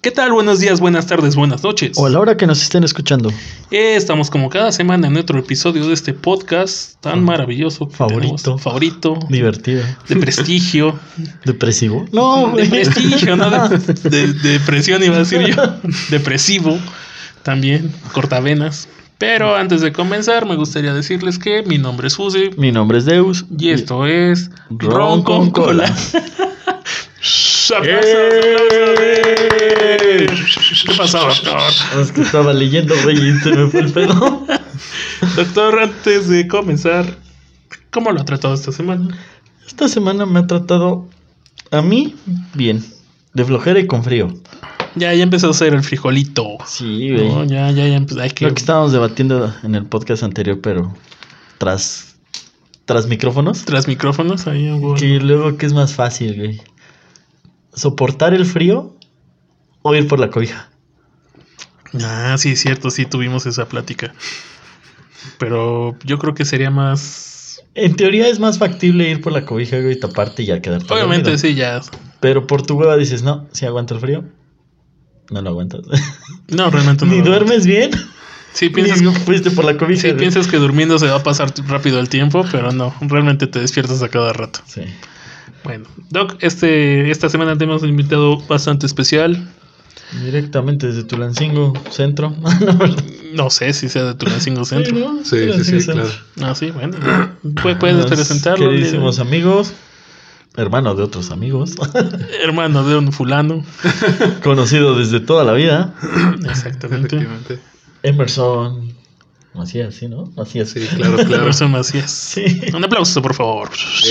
¿Qué tal? Buenos días, buenas tardes, buenas noches. O a la hora que nos estén escuchando. Estamos como cada semana en otro episodio de este podcast tan maravilloso. Favorito. Divertido. De prestigio. ¿Depresivo? No, de prestigio, no de depresión iba a decir yo. Depresivo también, cortavenas. Pero antes de comenzar, me gustaría decirles que mi nombre es Fuse. Mi nombre es Deus. Y esto es Ron con Cola. ¿Qué pasó, doctor? Es que estaba leyendo, güey, y se me fue el pedo. Doctor, antes de comenzar, ¿cómo lo ha tratado esta semana? Esta semana me ha tratado a mí bien. De flojera y con frío. Ya empezó a ser el frijolito. Sí, güey. No, ya empezó. Lo que estábamos debatiendo en el podcast anterior, pero tras micrófonos. Tras micrófonos, ahí. Bueno. Que luego, ¿qué es más fácil, güey? ¿Soportar el frío o ir por la cobija? Ah, sí, es cierto, sí tuvimos esa plática. Pero yo creo que sería más... En teoría es más factible ir por la cobija, güey, y taparte y ya quedarte Obviamente dormido. sí, ya. Pero por tu hueva dices, no, si aguanto el frío. No lo aguantas. No, realmente no. Ni duermes bien. Sí, piensas... Ni fuiste por la cobija. Sí, güey. piensas que durmiendo se va a pasar rápido el tiempo, pero no, realmente te despiertas a cada rato. Sí. Bueno, Doc, esta semana tenemos un invitado bastante especial. Directamente desde Tulancingo Centro. No sé si sea de Tulancingo Centro. ¿no? Sí, claro. Ah, sí, bueno. Puedes presentarlo. Queridísimos amigos. Hermano de otros amigos. Hermano de un fulano. Conocido desde toda la vida. Exactamente. Efectivamente. Emerson Macías, ¿sí, no? Macías. Sí, claro. Emerson Macías. Sí. Un aplauso, por favor.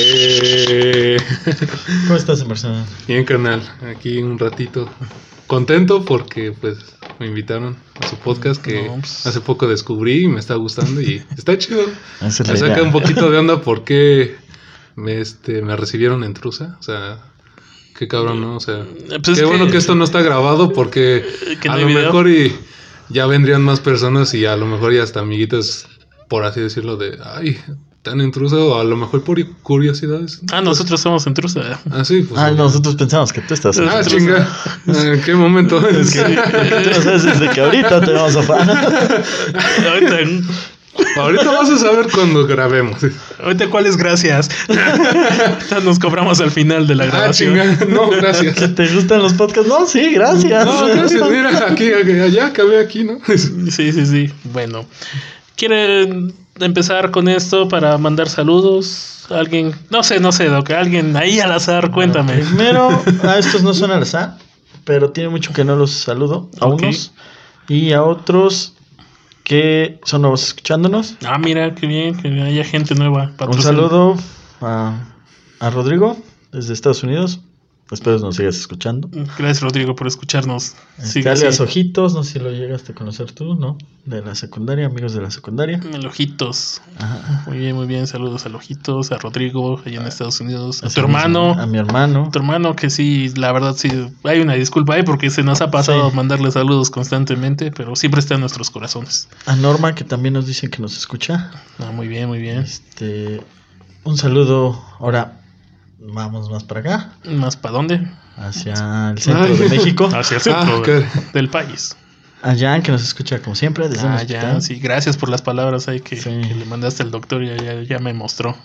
¿Cómo estás, Emerson? Bien, carnal. Aquí un ratito. Contento porque, pues, me invitaron a su podcast que No, pues. hace poco descubrí y me está gustando y está chido. Esa es la Me saca idea. un poquito de onda porque me recibieron en Trusa. O sea, qué cabrón, ¿no? O sea, Pues qué bueno que esto no está grabado porque que no a hay lo video. mejor y ya vendrían más personas y a lo mejor ya hasta amiguitas, por así decirlo, de, ay, tan intruso, o a lo mejor por curiosidades. Nosotros somos en Trusa. Ah, sí, pues. Nosotros pensamos que tú estás. Ah, chinga. ¿En qué momento? Es que lo que tú no sabes es de que ahorita te vamos a Ahorita vas a saber cuando grabemos. Ahorita, ¿cuáles gracias? Nos cobramos al final de la grabación. Chinga. No, gracias. ¿Que te gustan los podcasts? No, sí, gracias. No, gracias. Mira, aquí, allá, acabé aquí, ¿no? Sí. Bueno, ¿quieren empezar con esto para mandar saludos? ¿Alguien? No sé, Doc. Alguien ahí al azar, cuéntame. Primero, a estos no son al azar, pero tiene mucho que no los saludo. A Ok. unos y a otros que son nuevos escuchándonos. Ah, mira, qué bien, que haya gente nueva. Un saludo a Rodrigo desde Estados Unidos. Espero nos sigas escuchando. Gracias, Rodrigo, por escucharnos. Sigue Alias así. Ojitos, no sé si lo llegaste a conocer tú, ¿no? De la secundaria, amigos de la secundaria. El Ojitos. Ajá. Muy bien. Saludos al Ojitos, a Rodrigo, allá en Estados Unidos. A Ese tu hermano. mismo, a mi hermano. Tu hermano, que sí, la verdad, sí. Hay una disculpa ahí porque se nos ha pasado Sí. mandarle saludos constantemente, pero siempre está en nuestros corazones. A Norma, que también nos dicen que nos escucha. Ah, muy bien. Un saludo. Ahora vamos más para acá, ¿Más para dónde? hacia el centro de México. Hacia el centro del país. A Jan, que nos escucha como siempre desde el hospital. Ya, sí, gracias por las palabras ahí que Sí. le mandaste al doctor, ya me mostró.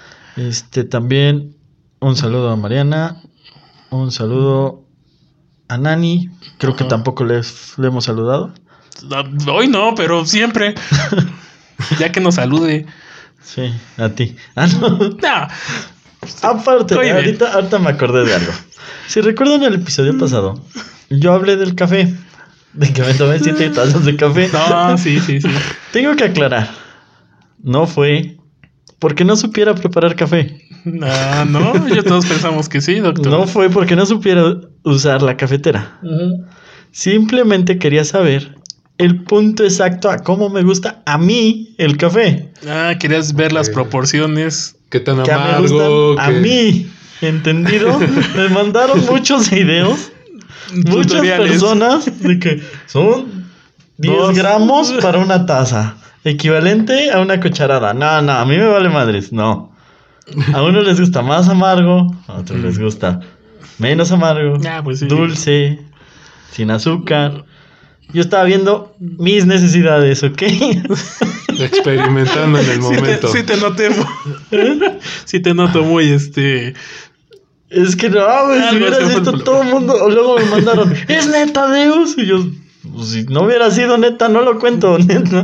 También un saludo a Mariana, un saludo a Nani, creo que Ajá. tampoco le hemos saludado. Hoy no, pero siempre. Ya que nos salude. Sí, a ti. No. No. Aparte, Oye, ahorita me acordé de algo. Si recuerdan el episodio pasado, yo hablé del café, de que me tomé 7 tazas de café. No, sí. Tengo que aclarar, no fue porque no supiera preparar café. No, yo todos pensamos que sí, doctor. No fue porque no supiera usar la cafetera. Simplemente quería saber el punto exacto a cómo me gusta a mí el café. Querías ver las proporciones. ¿Qué tan Que me amargo? gustan a mí. ¿Entendido? Me mandaron muchos videos. Muchas tutoriales. personas de que son 10 gramos para una taza. Equivalente a una cucharada. No, a mí me vale madres. No. A uno les gusta más amargo, a otros les gusta menos amargo, Pues sí. dulce. sin azúcar. Yo estaba viendo mis necesidades, ¿ok? Experimentando en el momento. Sí te noté. Sí te noto muy Es que no, güey, si Algo hubieras se fue visto el- todo el mundo, o luego me mandaron, ¿es neta, Deus? Y yo, pues, si no hubiera sido neta, no lo cuento, neta.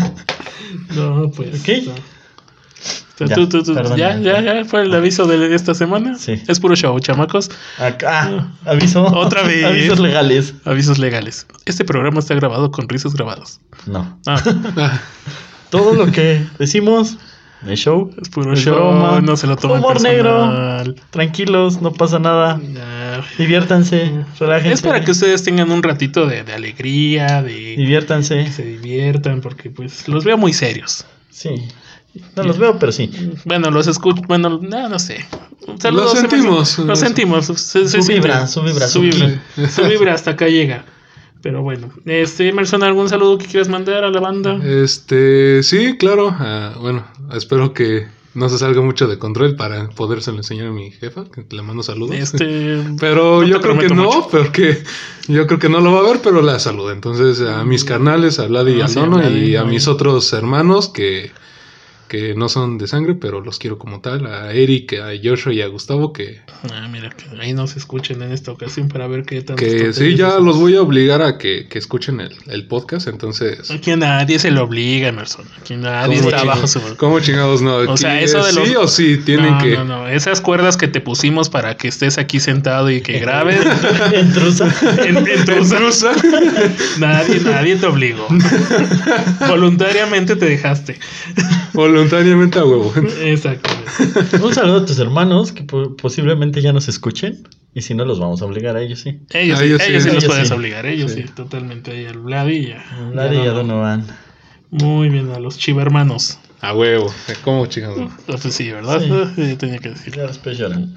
No, pues. ¿Ok? No. O sea, Ya, tú, perdón. ya fue el aviso de esta semana. Sí. Es puro show, chamacos. Acá, aviso. Otra vez. Avisos legales. Avisos legales. Este programa está grabado con risas grabados. No. Ah, Todo lo que decimos, el show, es puro es show. broma, No se lo tomen humor personal. negro. Tranquilos, no pasa nada. Ah, Diviértanse, relájense. es para que ustedes tengan un ratito de alegría, de Diviértanse. que se diviertan, porque pues los veo muy serios. Sí. No los veo, pero sí. Bueno, los escucho, bueno, no sé. Saludos, Lo sentimos. Lo sentimos. Se Su siente. vibra, su vibra, Su su vibra. Su vibra hasta acá llega. Pero bueno, Emerson, ¿algún saludo que quieras mandar a la banda? Sí, claro. Bueno, espero que no se salga mucho de control para podérselo enseñar a mi jefa, que le mando saludos. Pero no yo te creo que prometo no, mucho. porque yo creo que no lo va a ver, pero la saludo. Entonces, a mis carnales, a Vlad y Ah, a sí, Aldono, Vlad y y a Vlad. mis otros hermanos que no son de sangre, pero los quiero como tal, a Eric, a Joshua y a Gustavo, que Mira, que ahí nos escuchen en esta ocasión para ver qué tanto. sí, ya los voy a obligar a que escuchen el podcast, entonces... Aquí a nadie se lo obliga, Emerson. Aquí nadie ¿Cómo está bajo su. ¿Cómo chingados no? O sea, Aquí eso de es los- sí o sí tienen No, que... no. Esas cuerdas que te pusimos para que estés aquí sentado y que grabes. Intrusa. en tu nadie te obligó. Voluntariamente te dejaste. Voluntariamente a huevo. Exactamente. Un saludo a tus hermanos que posiblemente ya nos escuchen. Y si no, los vamos a obligar a ellos, sí. Ellos, Ellos sí, sí, ellos sí los ellos puedes sí. obligar. Ellos sí, Sí. totalmente. Ahí al Vlad y ya. Larry y a Donovan. Muy bien, a los chivermanos. A huevo. ¿Cómo chingados? Pues sí, ¿verdad? Sí. Tenía que decir. Ya después lloran.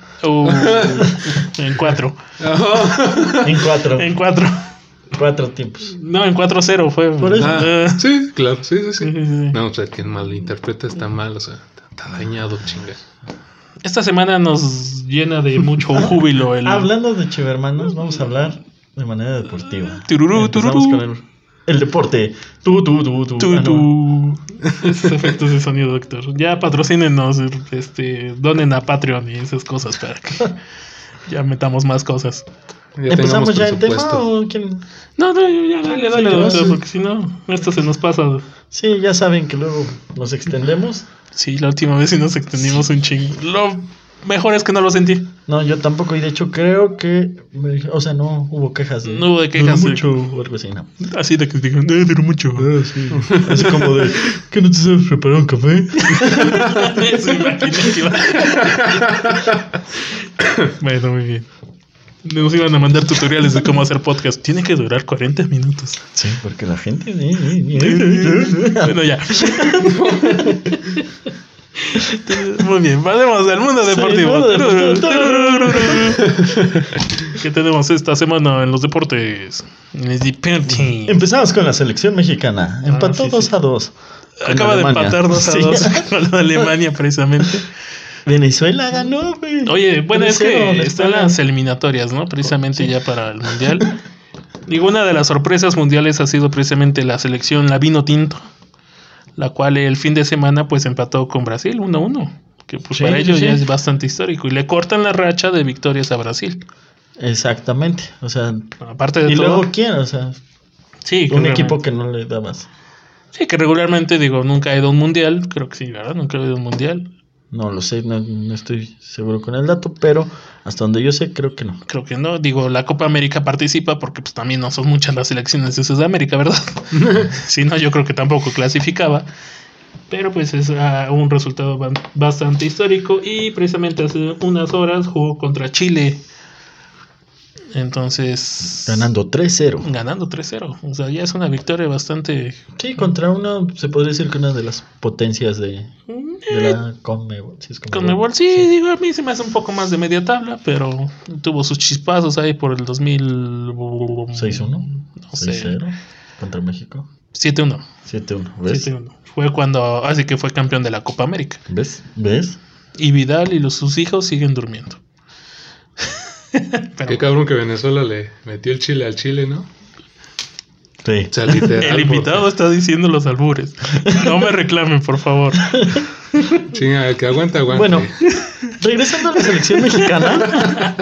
En 4. En cuatro. En 4. 4 tiempos. No, en 4-0 fue. Por eso. Sí, claro, sí. Sí. No, o sea, quien malinterpreta está mal, o sea, está dañado, chinga. Esta semana nos llena de mucho júbilo el. Hablando de chivermanos, vamos a hablar de manera deportiva. Tururú, Empezamos tururú. con el deporte. Tú. Tú. Esos efectos de sonido, doctor. Ya patrocínenos, donen a Patreon y esas cosas para que ya metamos más cosas. Ya ¿Empezamos tengamos ya el tema presupuesto. o quién? No, ya, dale, Sí, doctor, sí. porque si no, esto se nos pasa. Sí, ya saben que luego nos extendemos. Sí, la última vez sí nos extendimos un chingo. Lo mejor es que no lo sentí. No, yo tampoco. Y de hecho creo que... o sea, no hubo quejas. No hubo de quejas, Duró sí. mucho o algo así, no. Así de que digan, duró mucho. Sí. Así como de... ¿Que no te sabes preparar un café? Se imagina que iba- Bueno, muy bien. Nos iban a mandar tutoriales de cómo hacer podcast. Tiene que durar 40 minutos. Sí, porque la gente... Bueno, ya. Muy bien, pasemos al mundo deportivo. ¿Qué tenemos esta semana en los deportes? En el deportes. Empezamos con la selección mexicana. Empató sí, 2-2. con Acaba de Alemania. empatar 2-2 Sí. con la de Alemania, precisamente. Venezuela ganó, güey. Oye, bueno, es 3-0 que la están España. las eliminatorias, ¿no? Precisamente Sí. ya para el Mundial. Digo, una de las sorpresas mundiales ha sido precisamente la selección La Vino Tinto, la cual el fin de semana pues empató con Brasil 1-1, que pues Sí, para ellos sí. ya es bastante histórico y le cortan la racha de victorias a Brasil. Exactamente. O sea, Aparte de y todo, luego quién, o sea, sí, un que equipo que no le da más. sí, que regularmente digo, nunca ha ido a un mundial, creo que sí, ¿verdad? Nunca ha ido a un mundial. No lo sé, no estoy seguro con el dato, pero hasta donde yo sé, creo que no. Creo que no, digo, la Copa América participa porque pues también no son muchas las selecciones de Sudamérica, ¿verdad? Si no, yo creo que tampoco clasificaba. Pero pues es un resultado bastante histórico y precisamente hace unas horas jugó contra Chile. Entonces... Ganando 3-0. Ganando 3-0. O sea, ya es una victoria bastante... Sí, contra una, se podría decir que una de las potencias de la Conmebol. Sí, es Conmebol, sí, digo, a mí se me hace un poco más de media tabla, pero tuvo sus chispazos ahí por el 2000... 6-1. No sé. 6-0 contra México. 7-1. 7-1. ¿Ves? 7-1. Fue cuando... Así que fue campeón de la Copa América. ¿Ves? ¿Ves? Y Vidal y sus hijos siguen durmiendo. Pero Qué cabrón que Venezuela le metió el chile al Chile, ¿no? Sí. O sea, literal. el invitado está diciendo los albures. No me reclamen, por favor. Chinga, que aguanta. Bueno, regresando a la selección mexicana.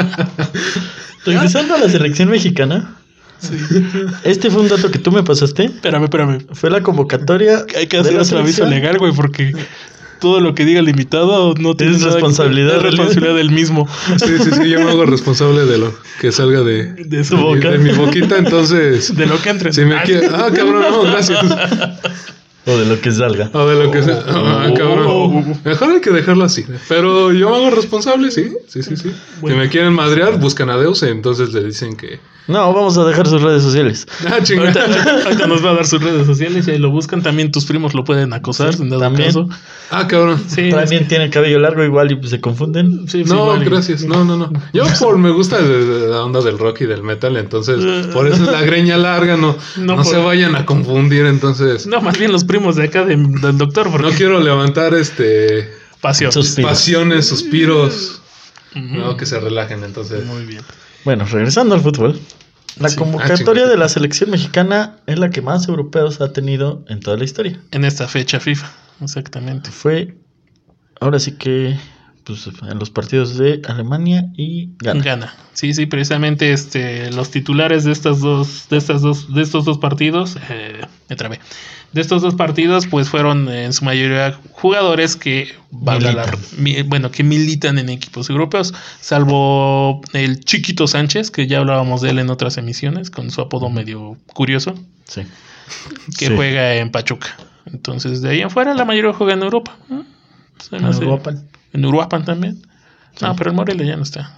Sí. Este fue un dato que tú me pasaste. Espérame. Fue la convocatoria. Hay que hacer otro aviso legal, güey, porque todo lo que diga el invitado no tiene responsabilidad del mismo. Sí, yo me hago responsable de lo que salga de su boca. De mi boquita, entonces. De lo que entre. Si me quiere. Cabrón, no, gracias. O de lo que salga. O de lo que sea. Cabrón. Mejor hay que dejarlo así. Pero yo me hago responsable, sí. Bueno. Si me quieren madrear, buscan a Deus, entonces le dicen que. No, vamos a dejar sus redes sociales. Chingada. Ahorita nos va a dar sus redes sociales y ahí lo buscan. También tus primos lo pueden acosar, sin dado también. caso. Cabrón. Sí, También tiene el cabello largo igual y pues se confunden. sí, No, igual y- gracias. No. Yo me gusta la onda del rock y del metal, entonces por eso es la greña larga, no se vayan a confundir, entonces No, más bien los primos de acá del doctor, porque no quiero levantar pasión. pasiones, suspiros, Ujú. no, que se relajen, entonces. Muy bien. Bueno, regresando al fútbol. La Sí. convocatoria de la selección mexicana es la que más europeos ha tenido en toda la historia. En esta fecha FIFA, exactamente. Fue, ahora sí que, pues, en los partidos de Alemania y Ghana. Gana. Sí, precisamente los titulares de estos dos partidos, me trabé. De estos dos partidos, pues fueron en su mayoría jugadores que que militan en equipos europeos, salvo el Chiquito Sánchez, que ya hablábamos de él en otras emisiones, con su apodo medio curioso, Sí. que Sí. juega en Pachuca. Entonces, de ahí en fuera, la mayoría juega en Europa. Se me En hace- Uruapan. En Uruapan también. Sí. No, pero el Morelia ya no está.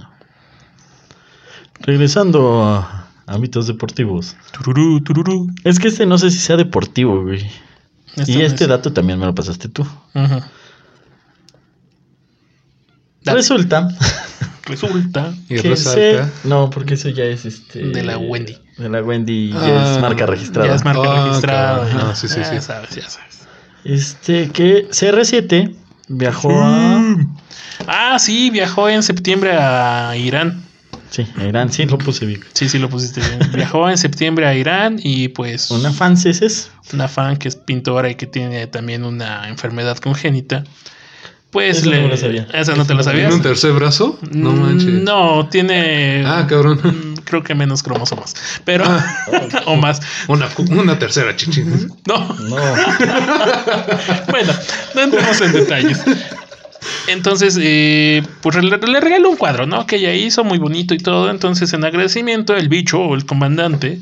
Regresando a ámbitos deportivos. Tururú. Es que no sé si sea deportivo, güey. Y no este es- dato también me lo pasaste tú. Ujú. Dale. Resulta Resulta Y que resalta. No, porque eso ya es de la Wendy. De la Wendy ya es marca registrada. Ya es marca registrada. cabrón. ¿no? No, sí. Ya sabes. Que CR7 viajó a... Ah, sí, viajó en septiembre a Irán. Sí, a Irán, sí, lo puse bien. Sí, lo pusiste bien. Viajó en septiembre a Irán y pues Una franceses. una fan que es pintora y que tiene también una enfermedad congénita. Pues Eso no me lo sabía. Esa no te la ¿Tiene sabías. un tercer brazo? No manches. No, tiene. Cabrón. Creo que menos cromosomas. Pero. o más. Una tercera chichi. No. No. Bueno, no entremos en detalles. Entonces, pues le regaló un cuadro, ¿no? Que ella hizo, muy bonito y todo. Entonces, en agradecimiento, el bicho o el comandante.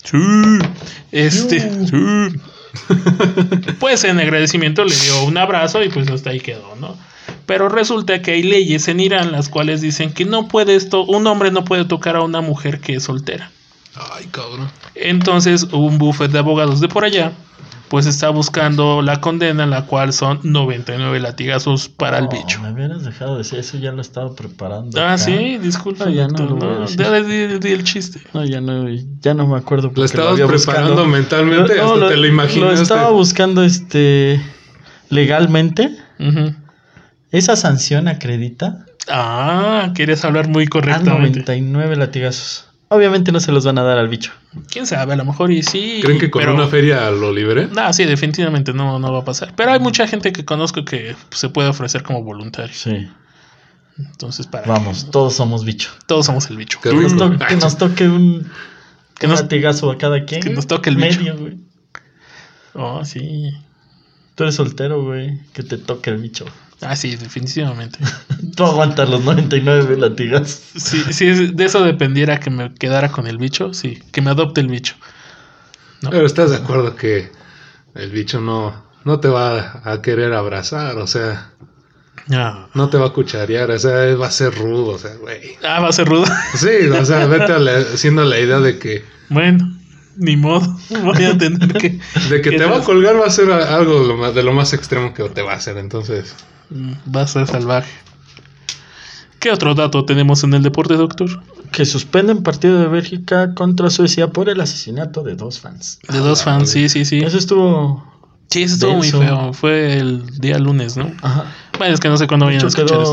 Pues en agradecimiento le dio un abrazo y pues hasta ahí quedó, ¿no? Pero resulta que hay leyes en Irán las cuales dicen que un hombre no puede tocar a una mujer que es soltera. Ay, cabrón. Entonces un bufete de abogados de por allá pues está buscando la condena, la cual son 99 latigazos para el bicho. Me hubieras dejado de decir eso, ya lo estaba preparando. Ah, acá. sí, disculpa. No, ya no doctor, lo voy a no, decir. di el chiste. No, ya no me acuerdo. Lo porque estabas había preparando buscando. mentalmente, No, hasta te lo imaginaste. Lo estaba buscando legalmente. Ujú. ¿Esa sanción acredita Querías hablar muy a correctamente. 99 latigazos? Obviamente no se los van a dar al bicho. Quién sabe, a lo mejor y sí. ¿Creen que con pero- una feria lo libere? No, sí, definitivamente no va a pasar. Pero hay mucha gente que conozco que se puede ofrecer como voluntario. Sí. Entonces, Vamos, todos somos bicho. todos somos el bicho. Qué Que nos, rico. que nos toque un Que nos- latigazo a cada quien. que nos toque el bicho. Medio, güey. Oh, sí. Tú eres soltero, güey. Que te toque el bicho. Ah, sí, definitivamente. Tú aguantas los 99 latigazos. Si de eso dependiera que me quedara con el bicho, sí, que me adopte el bicho. ¿No? Pero estás de acuerdo que el bicho no te va a querer abrazar, o sea, No. no te va a cucharear, o sea, va a ser rudo, o sea, güey. Ah, va a ser rudo. Sí, o sea, vete haciendo la idea de que Bueno, ni modo. Voy a tener que. te va a colgar, va a ser algo de lo más extremo que te va a hacer, entonces. Va a ser salvaje. ¿Qué otro dato tenemos en el deporte, doctor? Que suspenden partido de Bélgica contra Suecia por el asesinato de 2 fans. De dos fans, sí. Eso estuvo... Sí, eso estuvo muy denso. feo. Fue el día lunes, ¿no? Ajá. Bueno, es que no sé cuándo De vayan a hecho, escuchar esto.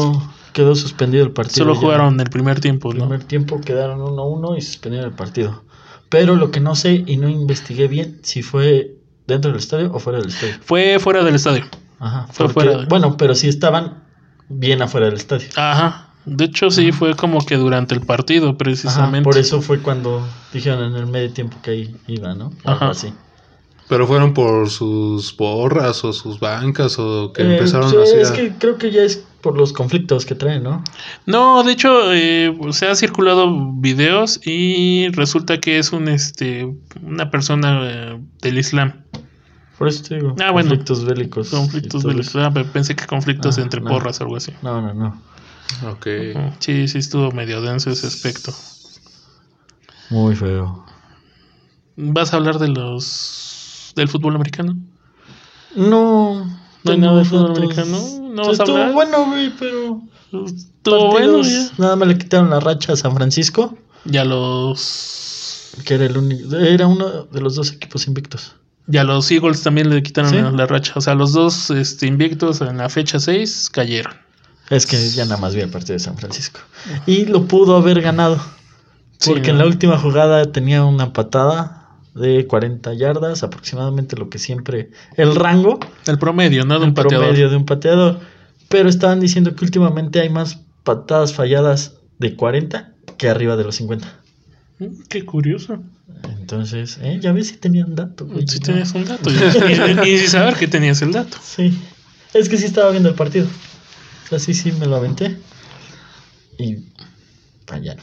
quedó suspendido el partido. Solo jugaron el primer tiempo, El ¿no? primer tiempo quedaron 1-1 y suspendieron el partido. Pero lo que no sé y no investigué bien si fue dentro del estadio o fuera del estadio. Fue fuera del estadio. Ajá. Fue fuera. Bueno, pero sí estaban bien afuera del estadio. Ajá. De hecho, sí, fue como que durante el partido, precisamente. Ajá, por eso fue cuando dijeron en el medio tiempo que ahí iba, ¿no? Algo así. ¿Pero fueron por sus porras o sus bancas o que empezaron sí, así es que creo que ya es por los conflictos que traen, ¿no? No, de hecho, se han circulado videos y resulta que es una persona del Islam. Por eso te digo, conflictos bélicos. Conflictos bélicos. Pensé que conflictos entre porras o algo así. No. Ok. Sí, estuvo medio denso ese aspecto. Muy feo. ¿Vas a hablar del fútbol americano? No hay nada de fútbol americano. ¿No vas a hablar? Estuvo bueno, güey, pero... Estuvo bueno ya. Nada más le quitaron la racha a San Francisco. Ya los... Que era uno de los 2 equipos invictos. Y a los Eagles también le quitaron ¿Sí? la racha. O sea, los 2 invictos en la fecha 6 cayeron. Es que ya nada más vi el partido de San Francisco. Y lo pudo haber ganado. Porque en la última jugada tenía una patada de 40 yardas, aproximadamente lo que siempre... El rango. El promedio, ¿no? De un pateador. promedio de un pateador. Pero estaban diciendo que últimamente hay más patadas falladas de 40 que arriba de los 50. Qué curioso. Entonces, ya ves si tenían dato. Güey, sí tenías un dato. Y sin saber que tenías el dato. Sí. Es que sí estaba viendo el partido. O sea, sí me lo aventé. Y fallaron.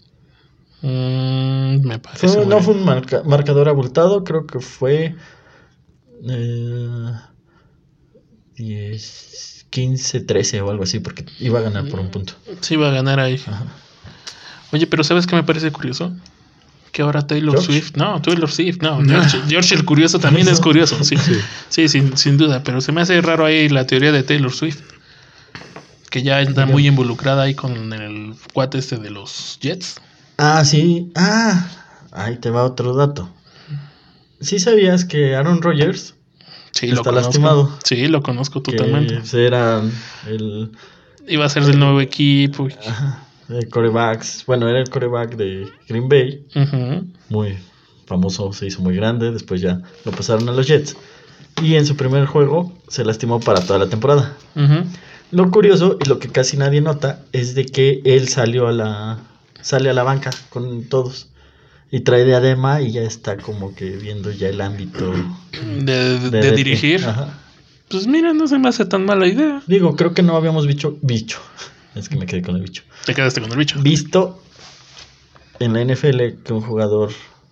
Me parece. No fue un marcador abultado. Creo que fue 10, 15, 13 o algo así. Porque iba a ganar por un punto. Sí, iba a ganar ahí. Ajá. Oye, pero ¿sabes qué me parece curioso? Que ahora Taylor Swift, no, George el curioso también es curioso, sí, sin duda, pero se me hace raro ahí la teoría de Taylor Swift, que ya está muy involucrada ahí con el cuate de los Jets. Sí, ahí te va otro dato. ¿Sí sabías que Aaron Rodgers está lastimado? Sí, lo conozco totalmente. Iba a ser del nuevo equipo. Ajá. De quarterbacks. Bueno, era el quarterback de Green Bay. Uh-huh. Muy famoso, se hizo muy grande. Después ya lo pasaron a los Jets. Y en su primer juego se lastimó para toda la temporada. Uh-huh. Lo curioso y lo que casi nadie nota es de que él sale a la banca con todos. Y trae diadema y ya está como que viendo ya el ámbito de dirigir. Ajá. Pues mira, no se me hace tan mala idea. Digo, creo que no habíamos bicho. Es que me quedé con el bicho. Te quedaste con el bicho. Visto en la NFL que un jugador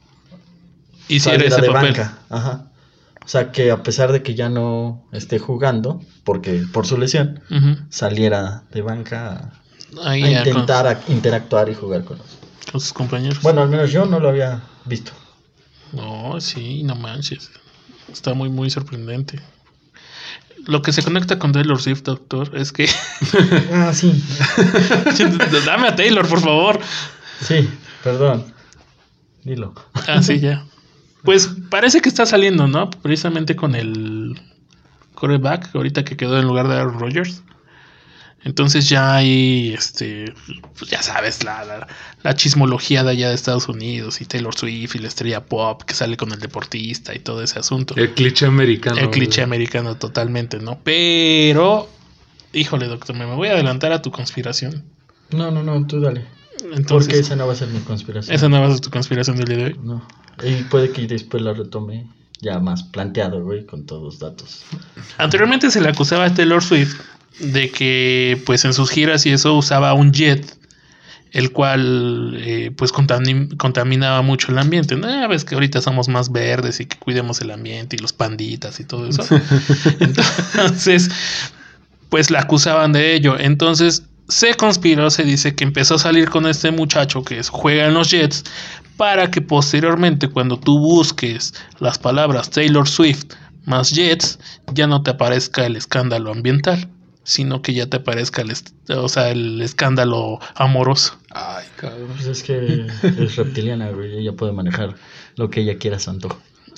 hiciera ese papel. Banca. Ajá. O sea, que a pesar de que ya no esté jugando, porque por su lesión, saliera de banca a intentar interactuar y jugar con sus compañeros. Bueno, al menos yo no lo había visto. No, sí, no manches. Está muy, muy sorprendente. Lo que se conecta con Taylor Swift, doctor, es que... sí. Dame a Taylor, por favor. Sí, perdón. Dilo. Sí, ya. Pues parece que está saliendo, ¿no? Precisamente con el quarterback, ahorita que quedó en lugar de Aaron Rodgers. Entonces ya hay, pues ya sabes, la chismología de allá de Estados Unidos y Taylor Swift y la estrella pop que sale con el deportista y todo ese asunto. El cliché americano. El cliché americano totalmente, ¿no? Pero, híjole, doctor, me voy a adelantar a tu conspiración. No, tú dale. Entonces, porque esa no va a ser mi conspiración. Esa no va a ser tu conspiración del día de hoy. No, y puede que después la retome ya más planteado, güey, con todos los datos. Anteriormente se le acusaba a Taylor Swift de que pues en sus giras y eso usaba un jet, el cual pues contaminaba mucho el ambiente, ¿no? Ya ves que ahorita somos más verdes y que cuidemos el ambiente y los panditas y todo eso. Entonces pues la acusaban de ello. Entonces se conspiró, se dice que empezó a salir con este muchacho que juega en los Jets para que posteriormente cuando tú busques las palabras Taylor Swift más Jets ya no te aparezca el escándalo ambiental, sino que ya te aparezca el escándalo amoroso. Ay, cabrón. Pues es que es reptiliana, güey. Ella puede manejar lo que ella quiera a su antojo.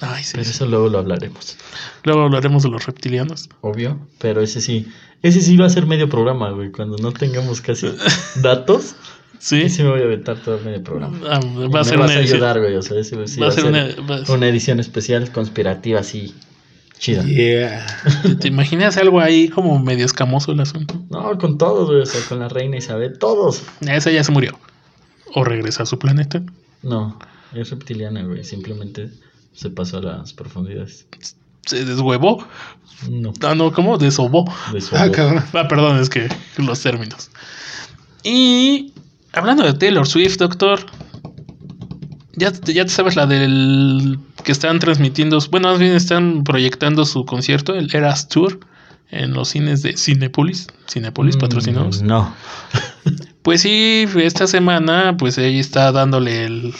Ay, sí. Pero eso luego lo hablaremos. Luego hablaremos de los reptilianos. Obvio, pero ese sí va a ser medio programa, güey. Cuando no tengamos casi datos, Sí. sí me voy a aventar todo el medio programa. Va a ser me una vas a edición. ayudar, güey. O sea, ese sí va a ser una edición especial conspirativa así chida. Yeah. ¿Te imaginas algo ahí como medio escamoso el asunto? No, con todos, güey. O sea, con la reina Isabel, todos. Esa ya se murió. O regresa a su planeta. No, es reptiliana, güey. Simplemente se pasó a las profundidades. Se deshuevó. No, Ah, no, ¿cómo? Desobó. de su Cabrón. Perdón, es que los términos. Y hablando de Taylor Swift, doctor. Ya te sabes la del que están transmitiendo, bueno, más bien están proyectando su concierto, el Eras Tour, en los cines de Cinépolis patrocinados. No. Pues sí, esta semana, pues ella está dándole